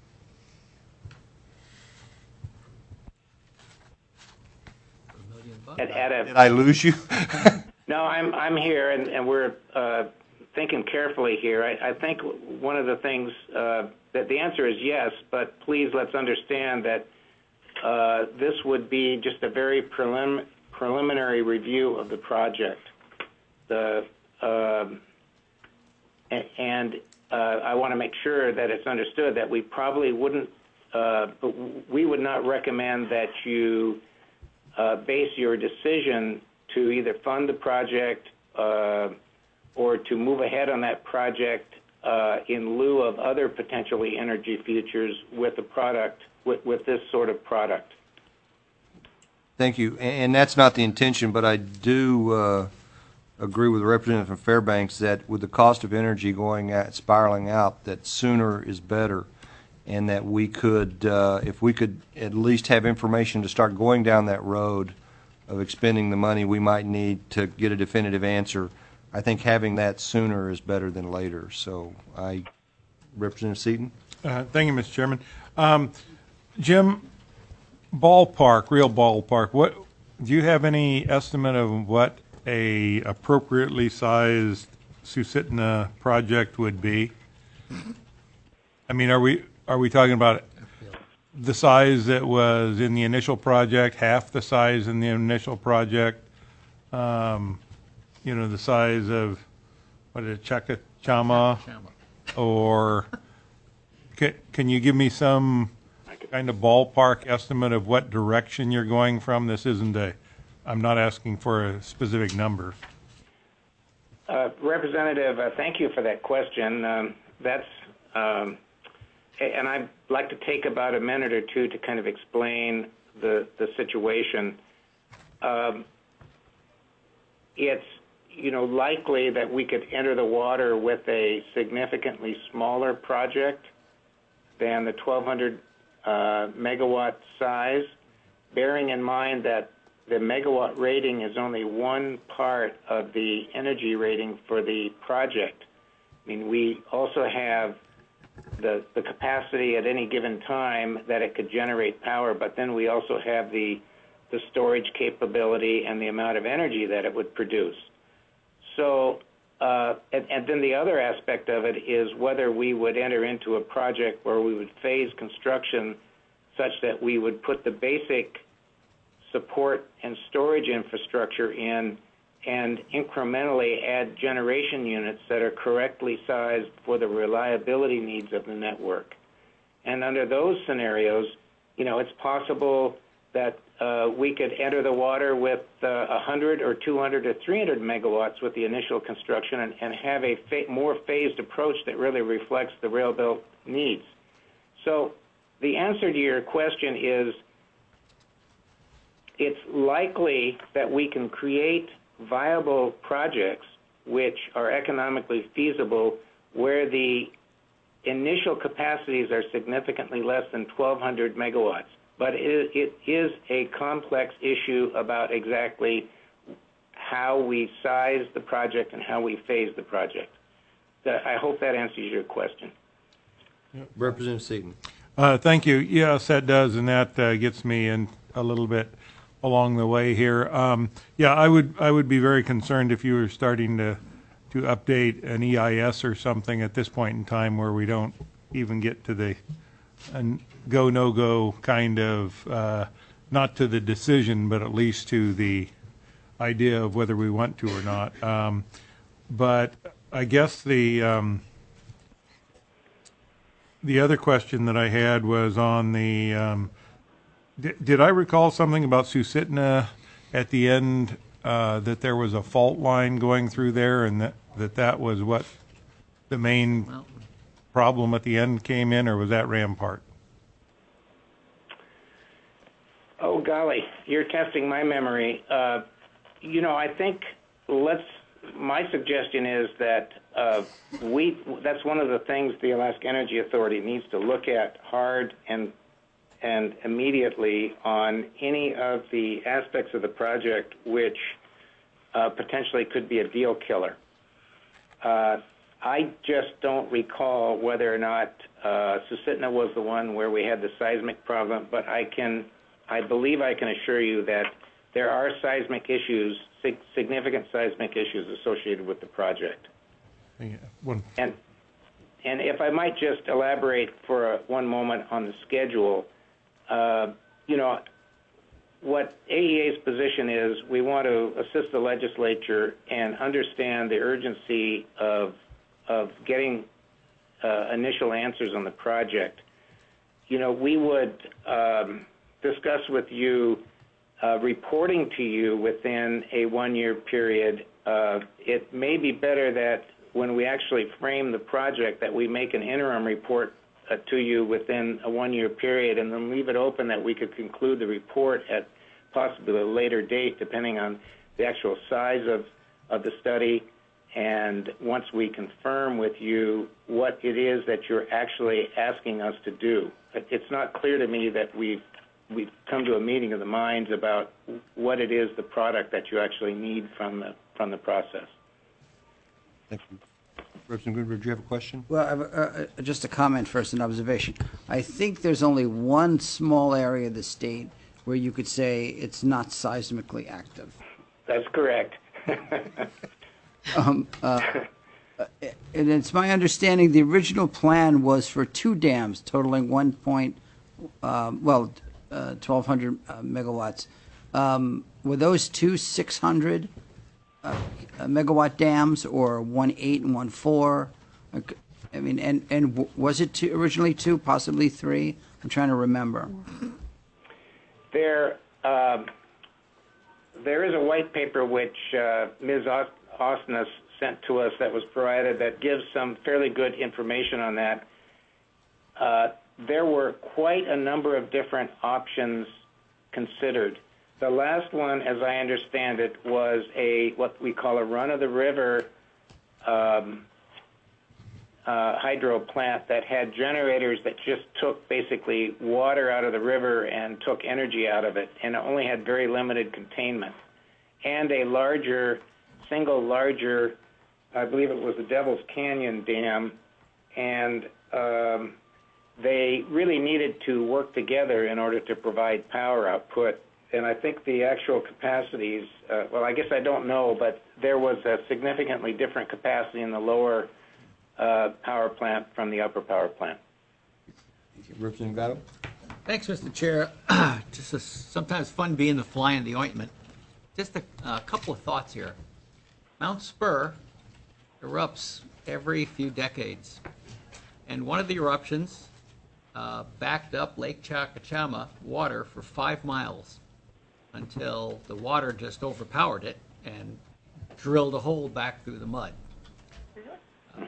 At, at a, Did I lose you? No, I'm I'm here, and, and we're uh, thinking carefully here. I, I think one of the things uh, that the answer is yes, but please let's understand that uh, this would be just a very prelim preliminary review of the project. The uh, and uh, I want to make sure that it's understood that we probably wouldn't, uh, we would not recommend that you uh, base your decision to either fund the project uh, or to move ahead on that project uh, uh, in lieu of other potentially energy futures with a product, with, with this sort of product. Thank you. And and that's not the intention, but I do uh, agree with the representative from Fairbanks that with the cost of energy going at, spiraling out, that sooner is better, and that we could, uh, if we could at least have information to start going down that road of expending the money we might need to get a definitive answer, I think having that sooner is better than later. So I, Representative Seaton? Uh, thank you, Mister Chairman. Um, Jim, ballpark, real ballpark, what, do you have any estimate of what a appropriately sized Susitna project would be? I mean, are we, are we talking about the size that was in the initial project, half the size in the initial project? Um, you know, the size of, what is it, Chakachama? Or can, can you give me some kind of ballpark estimate of what direction you're going from? This isn't a, I'm not asking for a specific number. Uh, Representative, uh, thank you for that question. Um, that's, um, and I'd like to take about a minute or two to kind of explain the, the situation. Um, it's, you know, likely that we could enter the water with a significantly smaller project than the twelve hundred uh, megawatt size, bearing in mind that the megawatt rating is only one part of the energy rating for the project. I mean, we also have the, the capacity at any given time that it could generate power, but then we also have the, the storage capability and the amount of energy that it would produce. So, uh, and, and then the other aspect of it is whether we would enter into a project where we would phase construction such that we would put the basic support and storage infrastructure in and incrementally add generation units that are correctly sized for the reliability needs of the network. And under those scenarios, you know, it's possible that uh, we could enter the water with uh, one hundred or two hundred or three hundred megawatts with the initial construction and, and have a fa more phased approach that really reflects the rail belt needs. So the answer to your question is it's likely that we can create viable projects which are economically feasible where the initial capacities are significantly less than twelve hundred megawatts. But it, it is a complex issue about exactly how we size the project and how we phase the project. I hope that answers your question. Representative Seaton. Uh, thank you. Yes, that does, and that uh, gets me in a little bit along the way here. Um, yeah, I would I would be very concerned if you were starting to to update an E I S or something at this point in time where we don't even get to the and go no go kind of uh, not to the decision, but at least to the idea of whether we want to or not. Um, but I guess the um, the other question that I had was on the. Um, did, did I recall something about Susitna at the end uh, that there was a fault line going through there, and that that, that was what the main well, problem at the end came in, or was that Rampart? Oh, golly, you're testing my memory. Uh, you know, I think let's, my suggestion is that uh, we, that's one of the things the Alaska Energy Authority needs to look at hard and, and immediately on any of the aspects of the project which uh, potentially could be a deal killer. Uh, I just don't recall whether or not uh, Susitna was the one where we had the seismic problem, but I can, I believe I can assure you that there are seismic issues, sig significant seismic issues associated with the project. Yeah, one. And, and if I might just elaborate for a, one moment on the schedule, uh, you know, what A E A's position is, we want to assist the legislature and understand the urgency of of getting uh, initial answers on the project. You know, we would um, discuss with you uh, reporting to you within a one-year period. Uh, it may be better that when we actually frame the project, that we make an interim report uh, to you within a one-year period, and then leave it open that we could conclude the report at possibly a later date, depending on the actual size of, of the study, and once we confirm with you what it is that you're actually asking us to do. It's not clear to me that we've, we've come to a meeting of the minds about what it is, the product that you actually need from the, from the process. Thank you. Representative Goodberg, do you have a question? Well, I have a- uh, just a comment first, an observation. I think there's only one small area of the state where you could say it's not seismically active. That's correct. Um, uh, and it's my understanding the original plan was for two dams totaling one point, um, well, uh, twelve hundred uh, megawatts. Um, were those two six hundred uh, megawatt dams, or one eight and one four? I mean, and and w- was it two, originally two, possibly three? I'm trying to remember. There, um, there is a white paper which uh, Miz Aust- Osnes sent to us that was provided that gives some fairly good information on that. Uh, there were quite a number of different options considered. The last one, as I understand it, was a what we call a run-of-the-river um, uh, hydro plant that had generators that just took basically water out of the river and took energy out of it, and it only had very limited containment. And a larger, single larger, I believe it was the Devil's Canyon Dam, and um, they really needed to work together in order to provide power output. And I think the actual capacities, uh, well, I guess I don't know, but there was a significantly different capacity in the lower uh, power plant from the upper power plant. Representative Gatto? Thanks, Mister Chair. Just a, sometimes fun being the fly in the ointment. Just a, a couple of thoughts here. Mount Spur erupts every few decades, and one of the eruptions uh, backed up Lake Chacachama water for five miles until the water just overpowered it and drilled a hole back through the mud. Uh,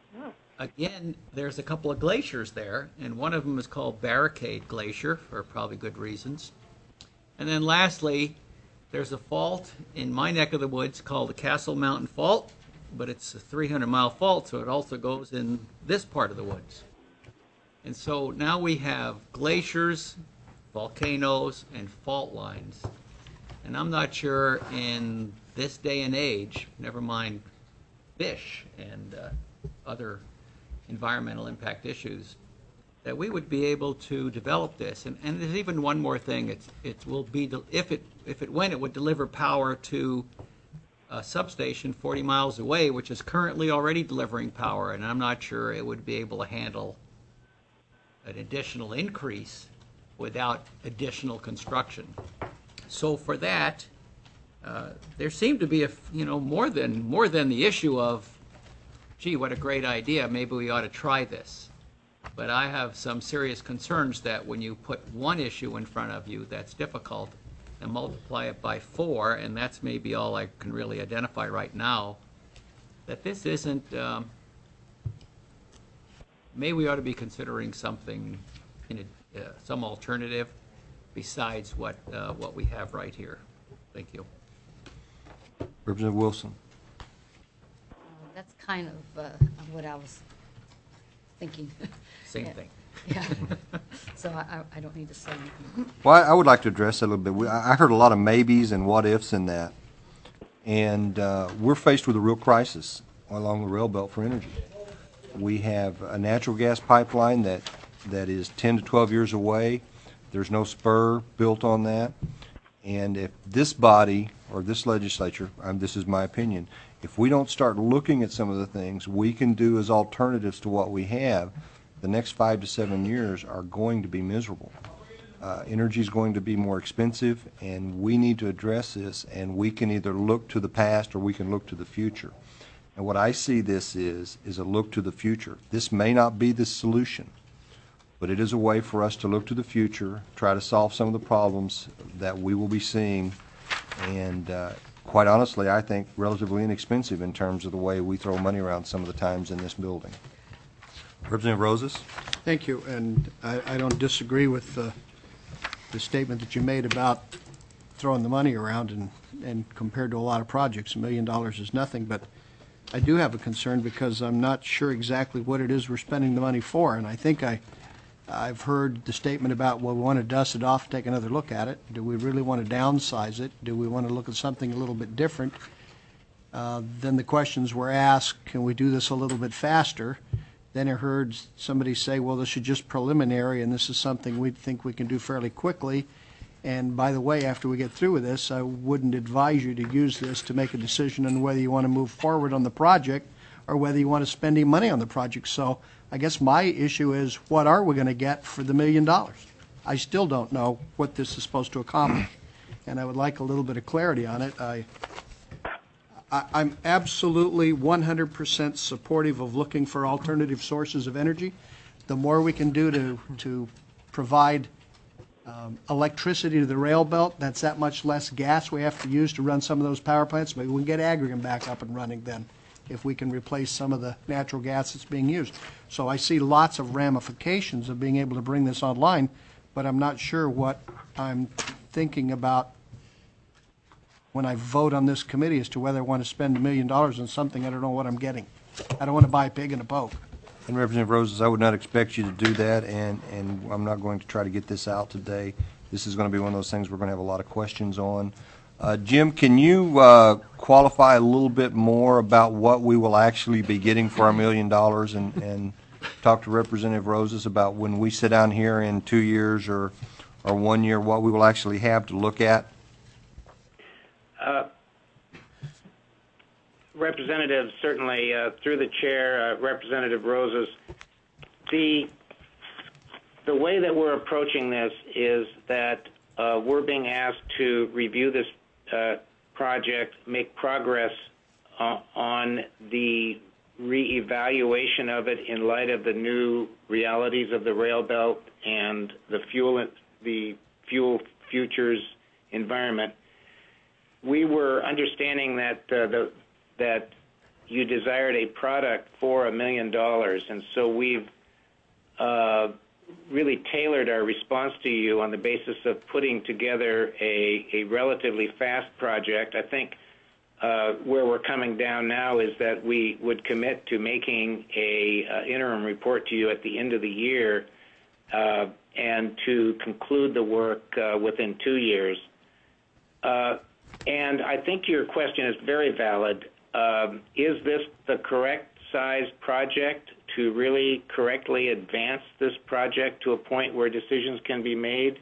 again, there's a couple of glaciers there, and one of them is called Barricade Glacier for probably good reasons. And then lastly, there's a fault in my neck of the woods called the Castle Mountain Fault, but it's a three hundred mile fault, so it also goes in this part of the woods. And so now we have glaciers, volcanoes, and fault lines. And I'm not sure in this day and age, never mind fish and uh, other environmental impact issues, that we would be able to develop this. And, and there's even one more thing. It's, it will be, if it, if it went, it would deliver power to a substation forty miles away, which is currently already delivering power, and I'm not sure it would be able to handle an additional increase without additional construction. So for that, uh, there seemed to be a, you know, more than more than the issue of, gee, what a great idea, maybe we ought to try this. But I have some serious concerns that when you put one issue in front of you that's difficult and multiply it by four, and that's maybe all I can really identify right now, that this isn't, um, maybe we ought to be considering something, in a, uh, some alternative besides what, uh, what we have right here. Thank you. Representative Wilson? Uh, That's kind of uh, what I was thinking. Same Yeah. thing. Yeah. So I, I- I don't need to say anything. Well, I I would like to address that a little bit. We- I I heard a lot of maybes and what-ifs in that, and uh, we're faced with a real crisis along the rail belt for energy. We have a natural gas pipeline that, that is ten to twelve years away. There's no spur built on that. And if this body, or this legislature, um, this is my opinion, if we don't start looking at some of the things we can do as alternatives to what we have, the next five to seven years are going to be miserable. Uh, energy is going to be more expensive, and we need to address this, and we can either look to the past or we can look to the future. And what I see this is, is a look to the future. This may not be the solution, but it is a way for us to look to the future, try to solve some of the problems that we will be seeing, and uh, quite honestly, I think relatively inexpensive in terms of the way we throw money around some of the times in this building. Representative Rosas? Thank you, and I, I don't disagree with uh, the statement that you made about throwing the money around, and, and compared to a lot of projects, a million dollars is nothing, but I do have a concern because I'm not sure exactly what it is we're spending the money for, and I think I, I've heard the statement about, well, we want to dust it off and take another look at it. Do we really want to downsize it? Do we want to look at something a little bit different? Uh, then the questions were asked, can we do this a little bit faster? Then I heard somebody say, well, this is just preliminary, and this is something we think we can do fairly quickly. And by the way, after we get through with this, I wouldn't advise you to use this to make a decision on whether you want to move forward on the project or whether you want to spend any money on the project. So I guess my issue is, what are we going to get for the million dollars? I still don't know what this is supposed to accomplish, and I would like a little bit of clarity on it. I, I, I'm absolutely one hundred percent supportive of looking for alternative sources of energy. The more we can do to, to provide Um, electricity to the rail belt, that's that much less gas we have to use to run some of those power plants. Maybe we can get aggregate back up and running then, if we can replace some of the natural gas that's being used. So I see lots of ramifications of being able to bring this online, but I'm not sure what I'm thinking about when I vote on this committee as to whether I want to spend a million dollars on something I don't know what I'm getting. I don't want to buy a pig in a poke. And Representative Rosas, I would not expect you to do that, and, and I'm not going to try to get this out today. This is going to be one of those things we're going to have a lot of questions on. Uh, Jim, can you uh, qualify a little bit more about what we will actually be getting for our million dollars, and, and talk to Representative Rosas about when we sit down here in two years or, or one year, what we will actually have to look at? Uh, Representative, certainly, uh, through the chair, uh, Representative Rosas, the the way that we're approaching this is that uh, we're being asked to review this uh, project, make progress uh, on the reevaluation of it in light of the new realities of the rail belt and the fuel the fuel futures environment. We were understanding that uh, the that you desired a product for a million dollars, and so we've uh, really tailored our response to you on the basis of putting together a, a relatively fast project. I think uh, where we're coming down now is that we would commit to making a uh, interim report to you at the end of the year uh, and to conclude the work uh, within two years. Uh, and I think your question is very valid. Um, is this the correct size project to really correctly advance this project to a point where decisions can be made?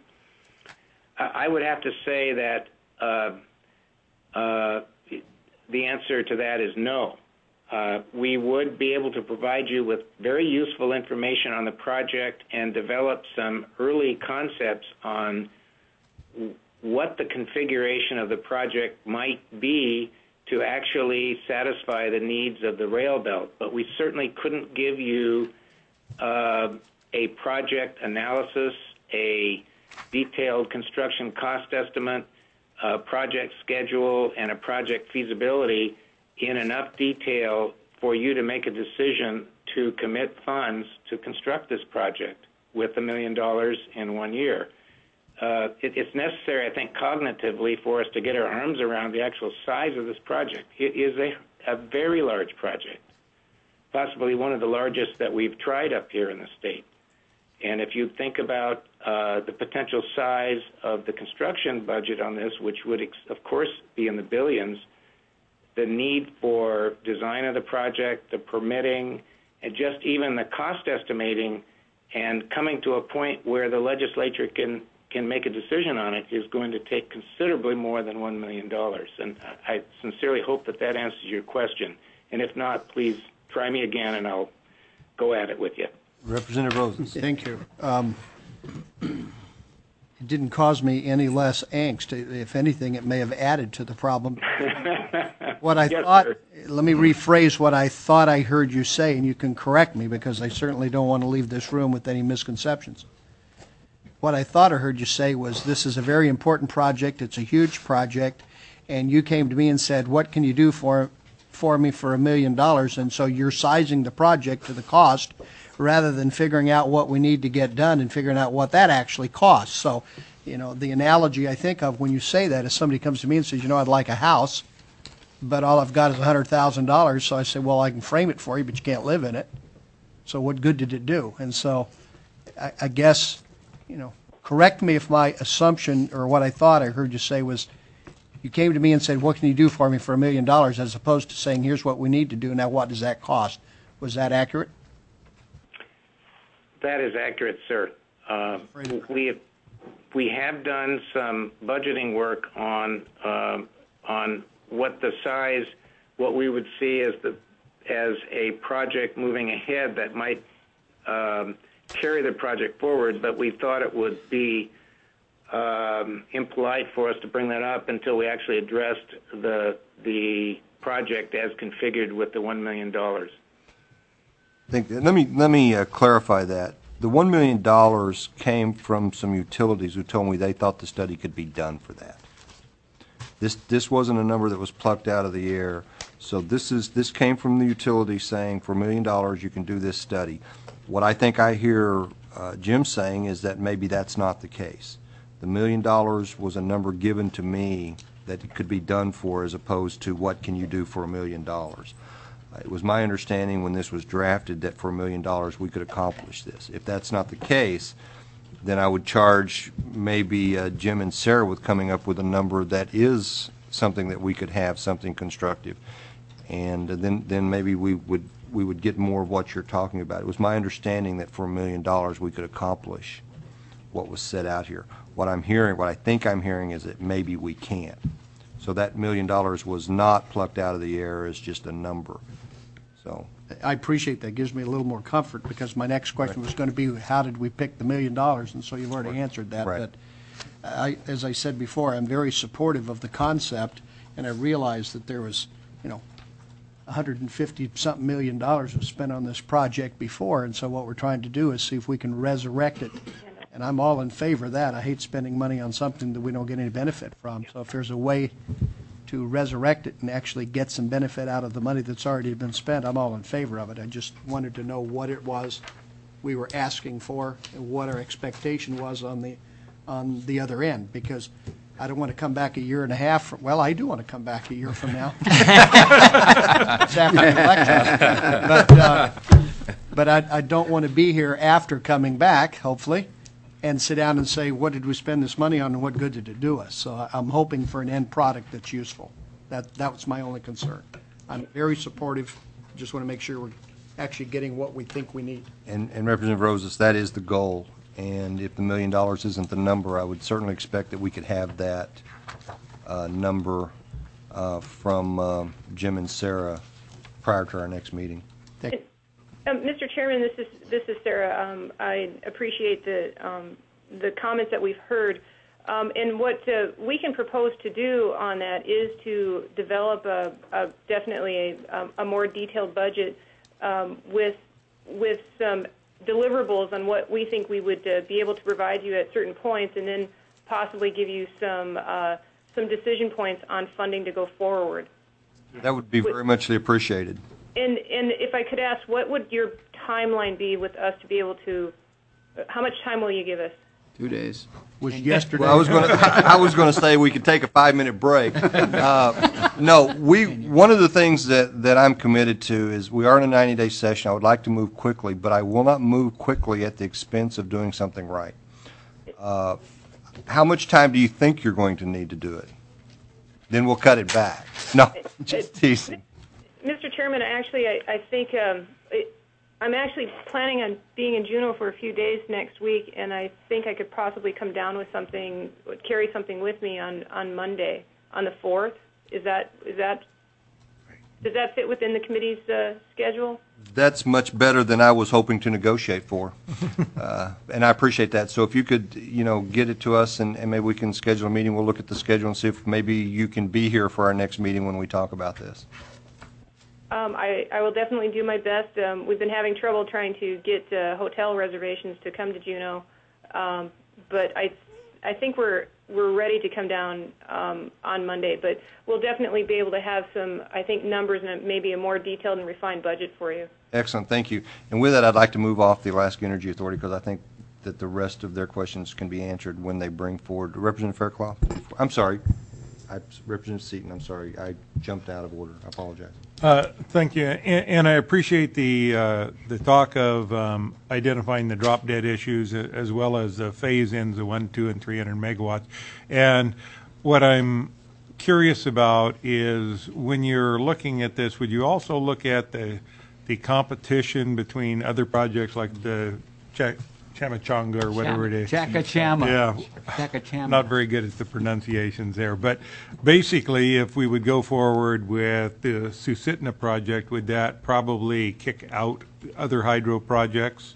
I would have to say that uh, uh, the answer to that is no. Uh, we would be able to provide you with very useful information on the project and develop some early concepts on what the configuration of the project might be to actually satisfy the needs of the rail belt. But we certainly couldn't give you uh, a project analysis, a detailed construction cost estimate, a project schedule, and a project feasibility in enough detail for you to make a decision to commit funds to construct this project with a million dollars in one year. Uh, it, it's necessary, I think, cognitively for us to get our arms around the actual size of this project. It is a, a very large project, possibly one of the largest that we've tried up here in the state. And if you think about uh, the potential size of the construction budget on this, which would, ex- of course, be in the billions, the need for design of the project, the permitting, and just even the cost estimating and coming to a point where the legislature can can make a decision on it is going to take considerably more than one million dollars. And I sincerely hope that that answers your question. And if not, please try me again and I'll go at it with you. Representative Rosas. Thank you. Um, it didn't cause me any less angst. If anything, it may have added to the problem. What I Yes, thought, sir. let me rephrase what I thought I heard you say, and you can correct me because I certainly don't want to leave this room with any misconceptions. What I thought I heard you say was this is a very important project, it's a huge project, and you came to me and said, what can you do for, for me for a million dollars? And so you're sizing the project to the cost rather than figuring out what we need to get done and figuring out what that actually costs. So, you know, the analogy I think of when you say that is somebody comes to me and says, you know, I'd like a house, but all I've got is one hundred thousand dollars. So I say, well, I can frame it for you, but you can't live in it. So what good did it do? And so I, I guess, you know, correct me if my assumption or what I thought I heard you say was you came to me and said, what can you do for me for a million dollars, as opposed to saying, here's what we need to do. Now, what does that cost? Was that accurate? That is accurate, sir. Uh, we have, we have done some budgeting work on um, on what the size, what we would see as the as a project moving ahead that might um, carry the project forward, but we thought it would be um, impolite for us to bring that up until we actually addressed the the project as configured with the one million dollars. Think, let me let me uh, clarify that. The one million dollars came from some utilities who told me they thought the study could be done for that. This this wasn't a number that was plucked out of the air. So this is this came from the utility saying for a million dollars you can do this study. What I think I hear uh, Jim saying is that maybe that's not the case. The million dollars was a number given to me that it could be done for, as opposed to what can you do for a million dollars. It was my understanding when this was drafted that for a million dollars we could accomplish this. If that's not the case, then I would charge maybe uh, Jim and Sarah with coming up with a number that is something that we could have, something constructive, and then then maybe we would we would get more of what you're talking about. It was my understanding that for a million dollars we could accomplish what was set out here. What I'm hearing, what I think I'm hearing, is that maybe we can't. So that million dollars was not plucked out of the air as just a number. So I appreciate that. It gives me a little more comfort, because my next question right. was going to be, how did we pick the million dollars? And so you've already right. answered that. Right. But I, as I said before, I'm very supportive of the concept, and I realized that there was, you know, one hundred fifty something million dollars was spent on this project before, and so what we're trying to do is see if we can resurrect it. And I'm all in favor of that. I hate spending money on something that we don't get any benefit from. So if there's a way to resurrect it and actually get some benefit out of the money that's already been spent, I'm all in favor of it. I just wanted to know what it was we were asking for and what our expectation was on the on the other end, because I don't want to come back a year and a half from, well, I do want to come back a year from now. It's after the election. But, uh, but I, I don't want to be here after coming back, hopefully, and sit down and say, what did we spend this money on and what good did it do us? So I'm hoping for an end product that's useful. That, that was my only concern. I'm very supportive. Just want to make sure we're actually getting what we think we need. And, and Representative Rosas, that is the goal. And if the million dollars isn't the number, I would certainly expect that we could have that uh, number uh, from uh, Jim and Sarah prior to our next meeting. Thank you. Um, Mister Chairman, this is this is Sarah. Um, I appreciate the um, the comments that we've heard, um, and what uh, we can propose to do on that is to develop a, a definitely a, a more detailed budget um, with with some deliverables on what we think we would uh, be able to provide you at certain points, and then possibly give you some uh, some decision points on funding to go forward. That would be very muchly appreciated. And and if I could ask, what would your timeline be with us to be able to? How much time will you give us? Two days. Was yesterday. Well, I was going to. I was going to say we could take a five-minute break. Uh, no, we. One of the things that that I'm committed to is we are in a ninety-day session. I would like to move quickly, but I will not move quickly at the expense of doing something right. Uh, how much time do you think you're going to need to do it? Then we'll cut it back. No, just teasing. Mister Chairman, actually, I, I think um, it, I'm actually planning on being in Juneau for a few days next week, and I think I could possibly come down with something, carry something with me on, on Monday, on the fourth. Is that is that does that fit within the committee's uh, schedule? That's much better than I was hoping to negotiate for, uh, and I appreciate that. So if you could, you know, get it to us, and, and maybe we can schedule a meeting. We'll look at the schedule and see if maybe you can be here for our next meeting when we talk about this. Um, I, I will definitely do my best. Um, we've been having trouble trying to get uh, hotel reservations to come to Juneau, um, but I I think we're we're ready to come down um, on Monday, but we'll definitely be able to have some, I think, numbers and maybe a more detailed and refined budget for you. Excellent, thank you. And with that, I'd like to move off the Alaska Energy Authority because I think that the rest of their questions can be answered when they bring forward. Representative Fairclough? I'm sorry. I, Representative Seaton, I'm sorry. I jumped out of order. I apologize. Uh, thank you, and, and I appreciate the uh, the talk of um, identifying the drop dead issues as well as the phase ins of one, two, and three hundred megawatts. And what I'm curious about is when you're looking at this, would you also look at the the competition between other projects like the Ch- Chamachanga or whatever it is? Chakachama. Yeah. Chakachama. Not very good at the pronunciations there. But basically, if we would go forward with the Susitna project, would that probably kick out other hydro projects?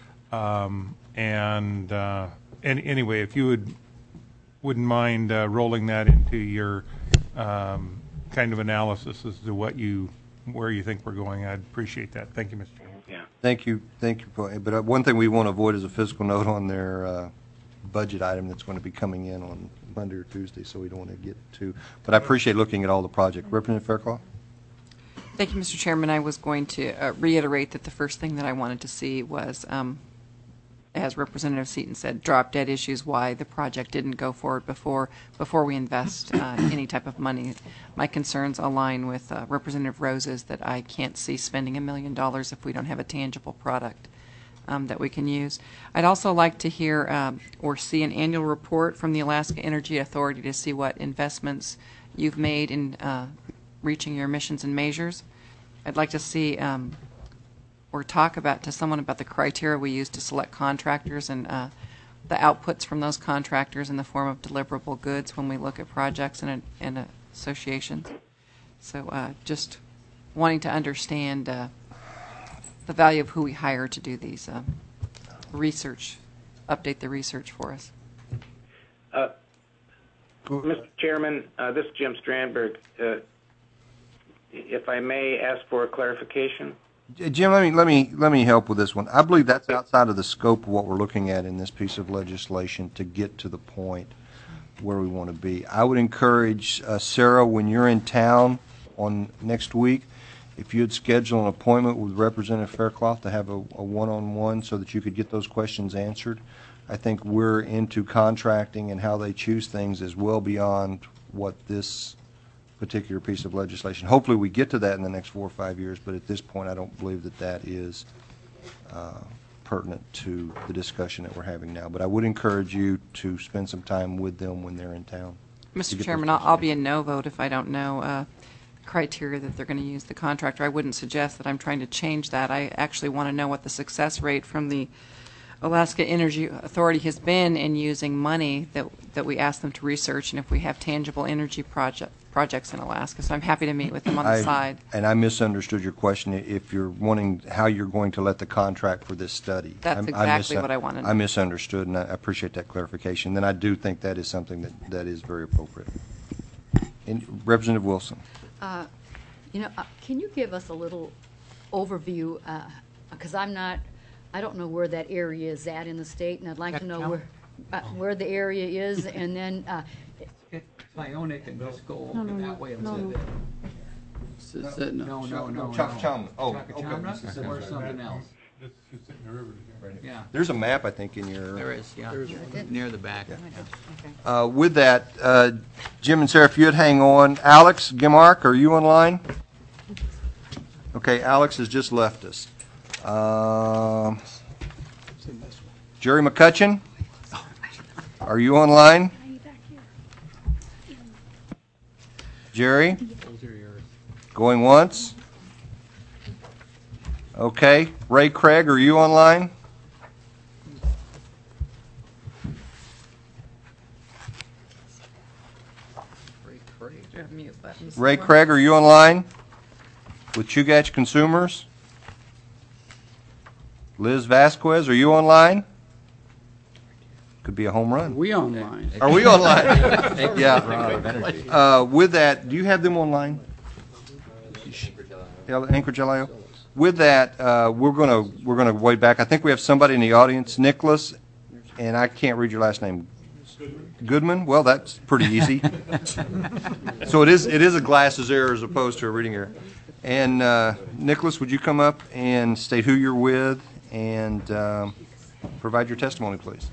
Um, and uh, and anyway, if you would, wouldn't mind uh, rolling that into your um, kind of analysis as to what you, where you think we're going, I'd appreciate that. Thank you, Mister Chairman. Yeah. Thank you, thank you. But uh, one thing we want to avoid is a fiscal note on their uh, budget item that's going to be coming in on Monday or Tuesday, so we don't want to get too. But I appreciate looking at all the projects. Representative Fairclough? Thank you, Mister Chairman. I was going to uh, reiterate that the first thing that I wanted to see was, um, as Representative Seaton said, drop dead issues, why the project didn't go forward before before we invest uh, any type of money. My concerns align with uh, Representative Rose's that I can't see spending a million dollars if we don't have a tangible product um, that we can use. I'd also like to hear um, or see an annual report from the Alaska Energy Authority to see what investments you've made in uh, reaching your missions and measures. I'd like to see um, or talk about to someone about the criteria we use to select contractors and uh, the outputs from those contractors in the form of deliverable goods when we look at projects and, and associations. So uh, just wanting to understand uh, the value of who we hire to do these uh, research, update the research for us. Uh, Mister Chairman, uh, this is Jim Strandberg. Uh, if I may ask for a clarification. Jim, let me let me let me help with this one. I believe that's outside of the scope of what we're looking at in this piece of legislation to get to the point where we want to be. I would encourage uh, Sarah, when you're in town on next week, if you'd schedule an appointment with Representative Fairclough to have a, a one-on-one so that you could get those questions answered. I think we're into contracting and how they choose things is well beyond what this particular piece of legislation. Hopefully we get to that in the next four or five years, but at this point I don't believe that that is uh, pertinent to the discussion that we're having now. But I would encourage you to spend some time with them when they're in town. Mister Chairman, I'll, I'll be a no vote if I don't know uh, criteria that they're going to use the contractor. I wouldn't suggest that I'm trying to change that. I actually want to know what the success rate from the Alaska Energy Authority has been in using money that that we ask them to research, and if we have tangible energy project, projects in Alaska. So I'm happy to meet with them on the I, side. And I misunderstood your question. If you're wanting how you're going to let the contract for this study. That's I, exactly I what I want to know. I misunderstood, and I appreciate that clarification. Then I do think that is something that, that is very appropriate. And Representative Wilson. Uh, you know, uh, can you give us a little overview? Because uh, I'm not, I don't know where that area is at in the state, and I'd like to know where uh, where the area is, and then. Uh, Ionic and just go No, no, that way and no, sit no. there. No, no, no, no. Chakachama. Oh, Chakachama okay. or something else. This is in the river. Yeah. There's a map, I think, in your. There is, yeah. Near the back. Yeah. Uh, with that, uh, Jim and Sarah, if you'd hang on. Alex Gimark, are you online? Okay, Alex has just left us. Um, Jerry McCutcheon, are you online? Jerry? Going once? Okay. Ray Craig, are you online? Ray Craig. Do you have mute buttons? Ray Craig, are you online? With Chugach Consumers? Liz Vasquez, are you online? Could be a home run. We online. Are we online? Yeah. Uh, with that, do you have them online? Yeah, Anchorage L I O. With that, uh, we're gonna we're gonna wait back. I think we have somebody in the audience, Nicholas, and I can't read your last name. Goodman. Well, that's pretty easy. So it is it is a glasses error as opposed to a reading error. And uh, Nicholas, would you come up and state who you're with and um, provide your testimony, please?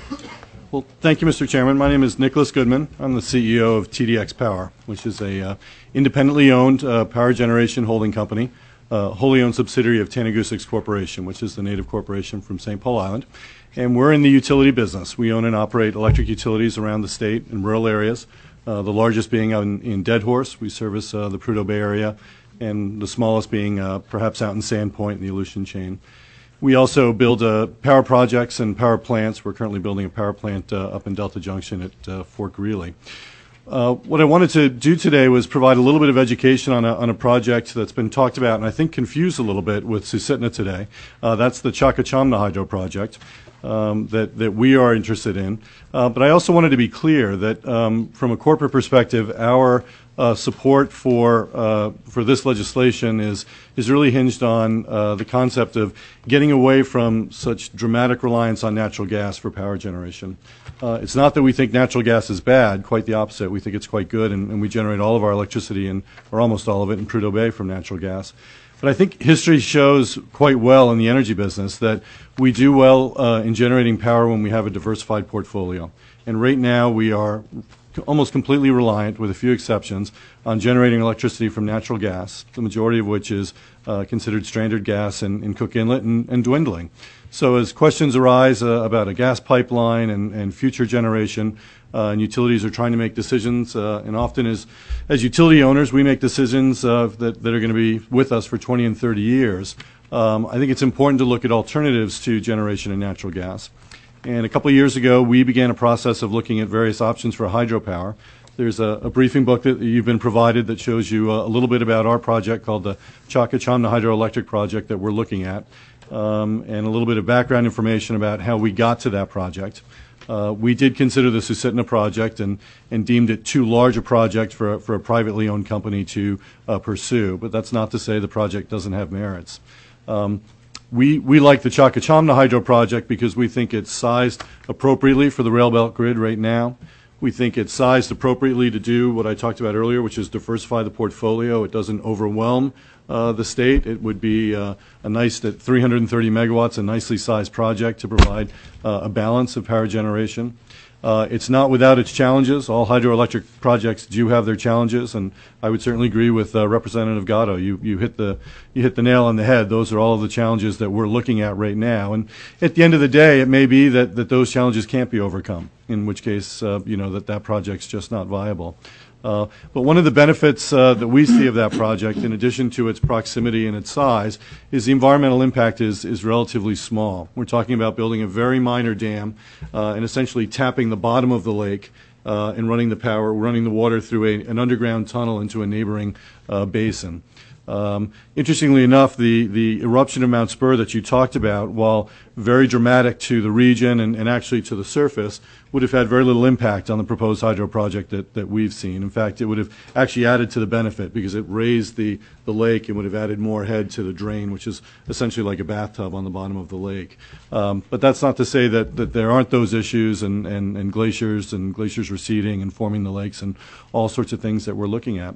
Well, thank you, Mister Chairman. My name is Nicholas Goodman. I'm the C E O of T D X Power, which is a uh, independently owned uh, power generation holding company, uh, wholly owned subsidiary of Tanagoosix Corporation, which is the native corporation from Saint Paul Island. And we're in the utility business. We own and operate electric utilities around the state in rural areas, uh, the largest being out in, in Dead Horse. We service uh, the Prudhoe Bay area, and the smallest being uh, perhaps out in Sandpoint in the Aleutian chain. We also build uh, power projects and power plants. We're currently building a power plant uh, up in Delta Junction at uh, Fort Greeley. Uh, what I wanted to do today was provide a little bit of education on a, on a project that's been talked about and I think confused a little bit with Susitna today. Uh, that's the Chakachamna Hydro Project um, that, that we are interested in. Uh, but I also wanted to be clear that um, from a corporate perspective, our uh, support for uh, for this legislation is is really hinged on uh, the concept of getting away from such dramatic reliance on natural gas for power generation. Uh, it's not that we think natural gas is bad, quite the opposite. We think it's quite good, and, and we generate all of our electricity, and, or almost all of it, in Prudhoe Bay from natural gas. But I think history shows quite well in the energy business that we do well uh, in generating power when we have a diversified portfolio. And right now we are almost completely reliant, with a few exceptions, on generating electricity from natural gas, the majority of which is uh, considered stranded gas in, in Cook Inlet and, and dwindling. So as questions arise uh, about a gas pipeline and, and future generation, uh, and utilities are trying to make decisions, uh, and often as, as utility owners, we make decisions uh, that, that are going to be with us for twenty and thirty years. Um, I think it's important to look at alternatives to generation and natural gas. And a couple of years ago, we began a process of looking at various options for hydropower. There's a, a briefing book that you've been provided that shows you uh, a little bit about our project called the Chakachamna Hydroelectric Project that we're looking at, um, and a little bit of background information about how we got to that project. Uh, we did consider the Susitna project and, and deemed it too large a project for, for a privately owned company to uh, pursue, but that's not to say the project doesn't have merits. Um, We, we like the Chakachamna Hydro Project because we think it's sized appropriately for the rail belt grid right now. We think it's sized appropriately to do what I talked about earlier, which is diversify the portfolio. It doesn't overwhelm uh, the state. It would be uh, a nice, at three hundred thirty megawatts, a nicely sized project to provide uh, a balance of power generation. Uh, it's not without its challenges. All hydroelectric projects do have their challenges, and I would certainly agree with uh, Representative Gatto. You, you hit the you hit the nail on the head. Those are all of the challenges that we're looking at right now. And at the end of the day, it may be that, that those challenges can't be overcome, in which case, uh, you know, that that project's just not viable. Uh, but one of the benefits uh, that we see of that project, in addition to its proximity and its size, is the environmental impact is, is relatively small. We're talking about building a very minor dam uh, and essentially tapping the bottom of the lake uh, and running the power, running the water through a, an underground tunnel into a neighboring uh, basin. Um, interestingly enough, the, the eruption of Mount Spur that you talked about, while very dramatic to the region and, and actually to the surface, would have had very little impact on the proposed hydro project that, that we've seen. In fact, it would have actually added to the benefit because it raised the, the lake and would have added more head to the drain, which is essentially like a bathtub on the bottom of the lake. Um, but that's not to say that, that there aren't those issues and, and, and glaciers and glaciers receding and forming the lakes and all sorts of things that we're looking at.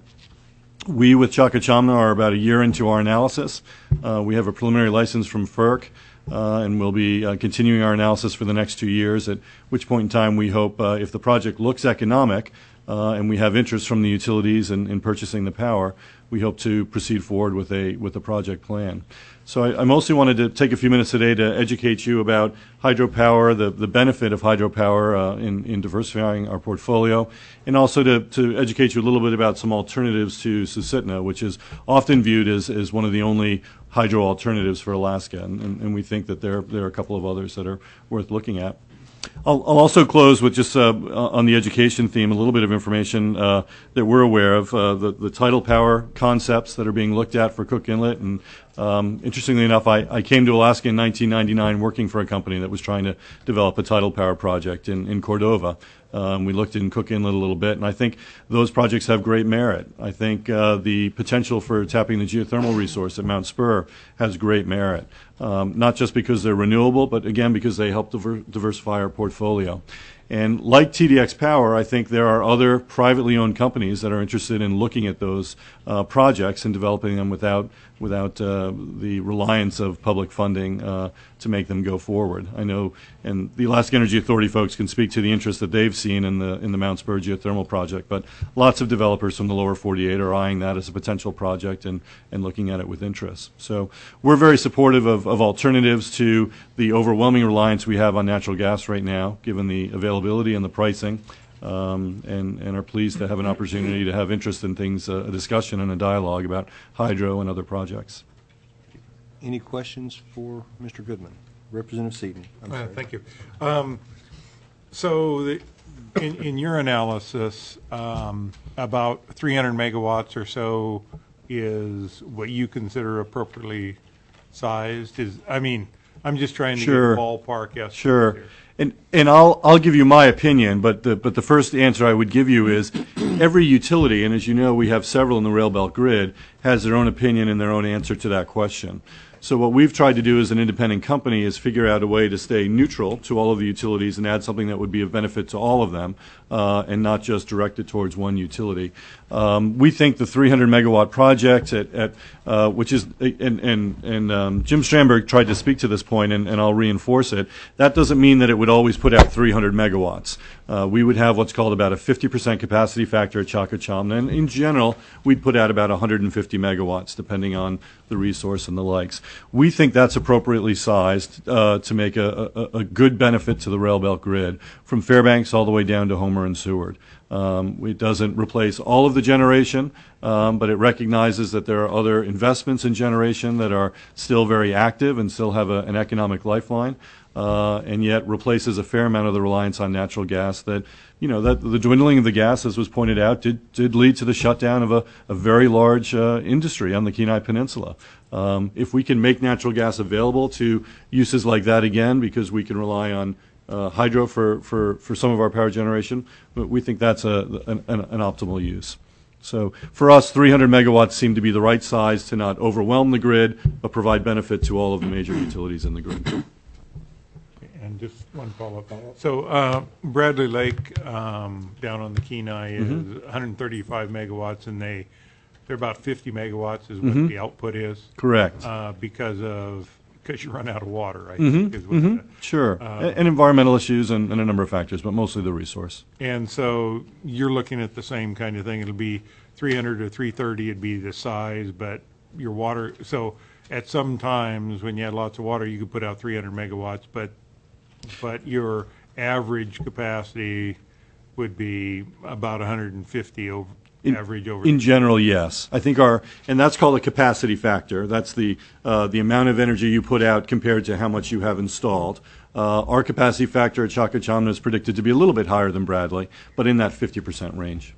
We, with Chakachamna, are about a year into our analysis. Uh, we have a preliminary license from F E R C, uh, and we'll be uh, continuing our analysis for the next two years, at which point in time we hope, uh, if the project looks economic uh, and we have interest from the utilities in, in purchasing the power, we hope to proceed forward with a, with a project plan. So I, I mostly wanted to take a few minutes today to educate you about hydropower, the, the benefit of hydropower uh, in, in diversifying our portfolio, and also to, to educate you a little bit about some alternatives to Susitna, which is often viewed as, as one of the only hydro alternatives for Alaska, and, and, and we think that there, there are a couple of others that are worth looking at. I'll, I'll also close with just uh, on the education theme, a little bit of information uh, that we're aware of, uh, the, the tidal power concepts that are being looked at for Cook Inlet. And um, interestingly enough, I, I came to Alaska in nineteen ninety-nine working for a company that was trying to develop a tidal power project in, in Cordova. Um, we looked in Cook Inlet a little bit, and I think those projects have great merit. I think uh, the potential for tapping the geothermal resource at Mount Spur has great merit, um, not just because they're renewable, but again because they help diver diversify our portfolio. And like T D X Power, I think there are other privately owned companies that are interested in looking at those uh, projects and developing them without without uh, the reliance of public funding uh, to make them go forward. I know, and the Alaska Energy Authority folks can speak to the interest that they've seen in the in the Mount Spur geothermal project, but lots of developers from the lower forty-eight are eyeing that as a potential project and, and looking at it with interest. So we're very supportive of, of alternatives to the overwhelming reliance we have on natural gas right now, given the availability and the pricing. Um, and, and are pleased to have an opportunity to have interest in things, uh, a discussion and a dialogue about hydro and other projects. Any questions for Mister Goodman? Representative Seaton. I'm Uh, sorry. Thank you. Um, So the, in, in your analysis, um, about three hundred megawatts or so is what you consider appropriately sized? Is, I mean, I'm just trying to Sure. get a ballpark estimate Sure. here. And and I'll I'll give you my opinion, but the but the first answer I would give you is every utility, and as you know, we have several in the rail belt grid, has their own opinion and their own answer to that question. So what we've tried to do as an independent company is figure out a way to stay neutral to all of the utilities and add something that would be of benefit to all of them, uh, and not just directed towards one utility. Um, we think the three hundred megawatt project at, at uh, which is, and, and, and um, Jim Strandberg tried to speak to this point, and, and I'll reinforce it. That doesn't mean that it would always put out three hundred megawatts. Uh, we would have what's called about a fifty percent capacity factor at Chakachamna, and in general, we'd put out about one hundred fifty megawatts, depending on the resource and the likes. We think that's appropriately sized uh, to make a, a, a good benefit to the rail belt grid, from Fairbanks all the way down to Homer and Seward. Um, it doesn't replace all of the generation, um, but it recognizes that there are other investments in generation that are still very active and still have a, an economic lifeline, uh, and yet replaces a fair amount of the reliance on natural gas that, you know, that the dwindling of the gas, as was pointed out, did, did lead to the shutdown of a, a very large uh, industry on the Kenai Peninsula. Um, if we can make natural gas available to uses like that again, because we can rely on uh, hydro for, for, for some of our power generation, we think that's a, an, an, an optimal use. So for us, three hundred megawatts seem to be the right size to not overwhelm the grid, but provide benefit to all of the major utilities in the grid. And just one follow-up. So uh, Bradley Lake um, down on the Kenai is Mhm. one hundred thirty-five megawatts, and they, they're about fifty megawatts is what Mhm. the output is? Correct. Uh, Because of, because you run out of water, I Mm-hmm, think. is what mm-hmm, the- sure. uh, A- and environmental issues and, and a number of factors, but mostly the resource. And so you're looking at the same kind of thing. It'll be three hundred or three thirty, it'd be the size, but your water, so at some times when you had lots of water, you could put out three hundred megawatts, but, but your average capacity would be about one hundred fifty over, In, average over. in general, yes. I think our, and that's called a capacity factor. That's the, uh, the amount of energy you put out compared to how much you have installed. Uh, our capacity factor at Chakachamna is predicted to be a little bit higher than Bradley, but in that fifty percent range.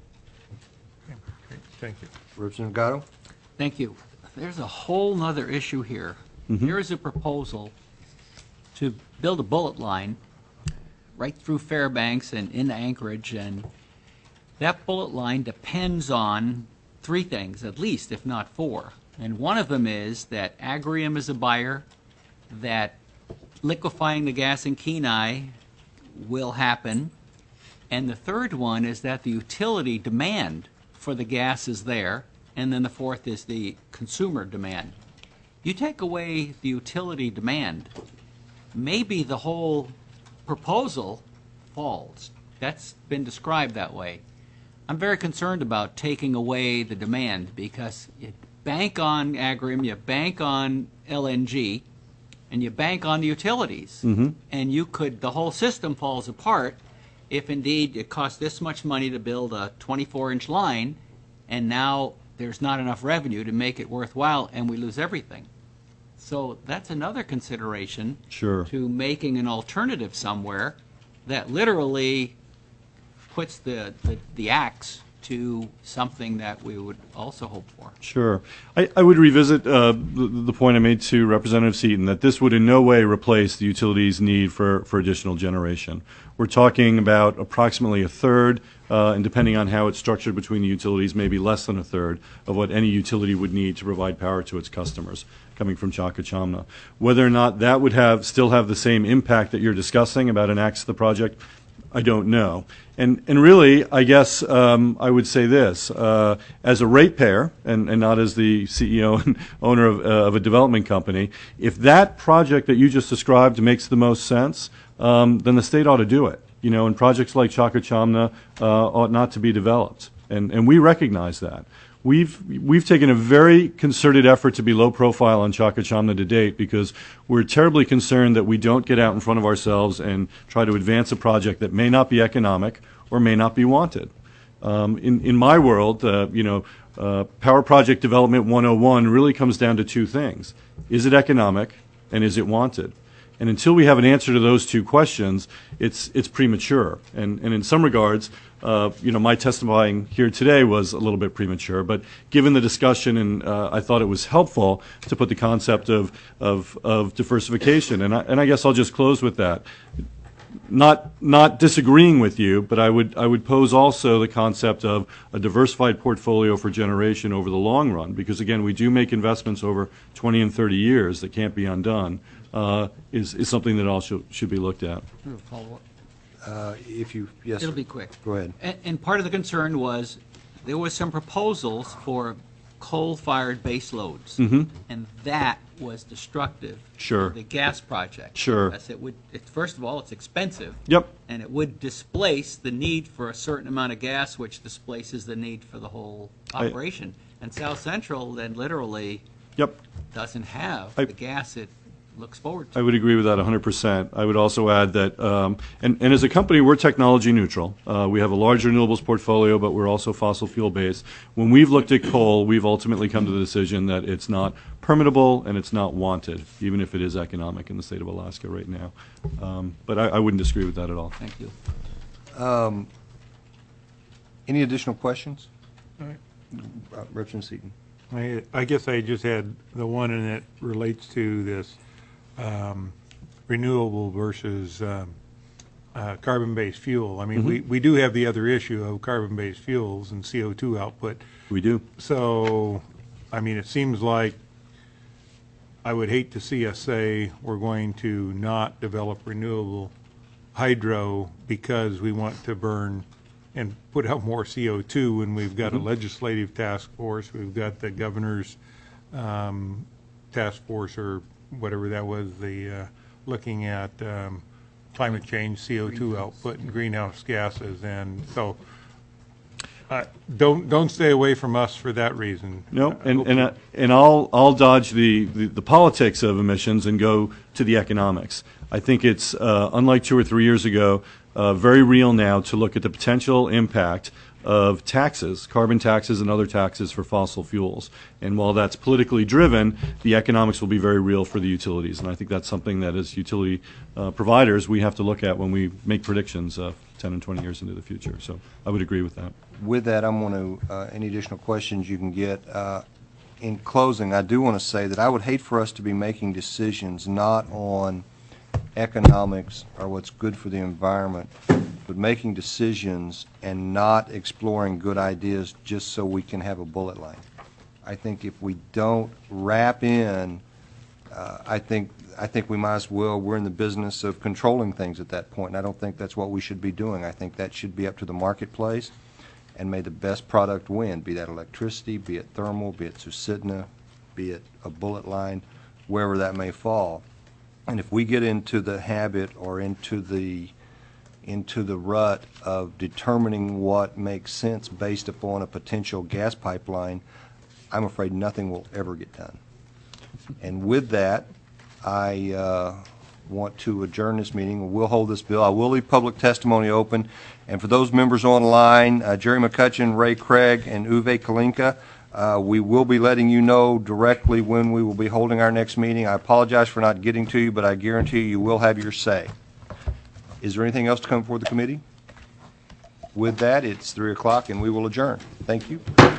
Thank you. Representative Gatto? Thank you. There's a whole nother issue here. Mhm. Here is a proposal to build a bullet line right through Fairbanks and into Anchorage, and that bullet line depends on three things, at least, if not four. And one of them is that Agrium is a buyer, that liquefying the gas in Kenai will happen, and the third one is that the utility demand for the gas is there, and then the fourth is the consumer demand. You take away the utility demand, maybe the whole proposal falls. That's been described that way. I'm very concerned about taking away the demand, because you bank on Agrium, you bank on L N G, and you bank on the utilities. Mm-hmm. And you could, the whole system falls apart if indeed it costs this much money to build a twenty-four inch line, and now there's not enough revenue to make it worthwhile, and we lose everything. So that's another consideration Sure. to making an alternative somewhere that literally puts the, the, the axe to something that we would also hope for. Sure. I, I would revisit uh, the, the point I made to Representative Seaton, that this would in no way replace the utilities' need for, for additional generation. We're talking about approximately a third, uh, and depending on how it's structured between the utilities, maybe less than a third of what any utility would need to provide power to its customers coming from Chakachamna. Whether or not that would have still have the same impact that you're discussing about an axe to the project, I don't know. And and really, I guess um, I would say this: uh, as a ratepayer, and, and not as the C E O and owner of, uh, of a development company, if that project that you just described makes the most sense, um, then the state ought to do it. You know, and projects like Chakachamna uh, ought not to be developed, and and we recognize that. We've we've taken a very concerted effort to be low profile on Chakachamna to date because we're terribly concerned that we don't get out in front of ourselves and try to advance a project that may not be economic or may not be wanted. Um, in in my world, uh, you know, uh, Power Project Development one oh one really comes down to two things: is it economic, and is it wanted? And until we have an answer to those two questions, it's it's premature. And and in some regards, uh, you know, my testifying here today was a little bit premature. But given the discussion, and uh, I thought it was helpful to put the concept of of, of diversification. And I, and I guess I'll just close with that. Not not disagreeing with you, but I would I would pose also the concept of a diversified portfolio for generation over the long run, because again, we do make investments over twenty and thirty years that can't be undone. Uh, is is something that also should be looked at. Follow-up. Uh, if you yes, It'll sir. be quick. Go ahead. And, and part of the concern was there was some proposals for coal-fired base loads, Mhm. and that was destructive. Sure. Of the gas project. Sure. As it would. It, first of all, it's expensive. Yep. And it would displace the need for a certain amount of gas, which displaces the need for the whole I- operation. and South Central then literally. Yep. Doesn't have I- the gas it looks forward to. I would agree with that one hundred percent. I would also add that, um, and, and as a company, we're technology neutral. Uh, we have a large renewables portfolio, but we're also fossil fuel based. When we've looked at coal, we've ultimately come to the decision that it's not permittable and it's not wanted, even if it is economic in the state of Alaska right now. Um, but I, I wouldn't disagree with that at all. Thank you. Um, any additional questions? All right. Uh, Representative Seaton. I, I guess I just had the one, and it relates to this um, renewable versus um, uh, carbon-based fuel. I mean, Mhm. we, we do have the other issue of carbon-based fuels and C O two output. We do. So, I mean, it seems like I would hate to see us say we're going to not develop renewable hydro because we want to burn and put out more C O two when we've got Mhm. a legislative task force, we've got the governor's um, task force or whatever that was, the uh, looking at um, climate change, C O two output and greenhouse gases, and so uh, don't don't stay away from us for that reason. No, I and hope and you- uh, and I'll I'll dodge the, the, the politics of emissions and go to the economics. I think it's uh, unlike two or three years ago, uh, very real now to look at the potential impact of taxes, carbon taxes and other taxes for fossil fuels. And while that's politically driven, the economics will be very real for the utilities. And I think that's something that as utility uh, providers we have to look at when we make predictions uh, ten and twenty years into the future. So I would agree with that. With that, I'm going to, uh, any additional questions you can get. Uh, in closing, I do want to say that I would hate for us to be making decisions not on economics or what's good for the environment, but making decisions and not exploring good ideas just so we can have a bullet line. I think if we don't wrap in, uh, I think I think we might as well, we're in the business of controlling things at that point, and I don't think that's what we should be doing. I think that should be up to the marketplace, and may the best product win, be that electricity, be it thermal, be it Susitna, be it a bullet line, wherever that may fall. And if we get into the habit or into the into the rut of determining what makes sense based upon a potential gas pipeline, I'm afraid nothing will ever get done. And with that, I uh, want to adjourn this meeting. We'll hold this bill. I will leave public testimony open. And for those members online, uh, Jerry McCutcheon, Ray Craig, and Uwe Kalinka, uh, we will be letting you know directly when we will be holding our next meeting. I apologize for not getting to you, but I guarantee you, you will have your say. Is there anything else to come before the committee? With that, it's three o'clock, and we will adjourn. Thank you.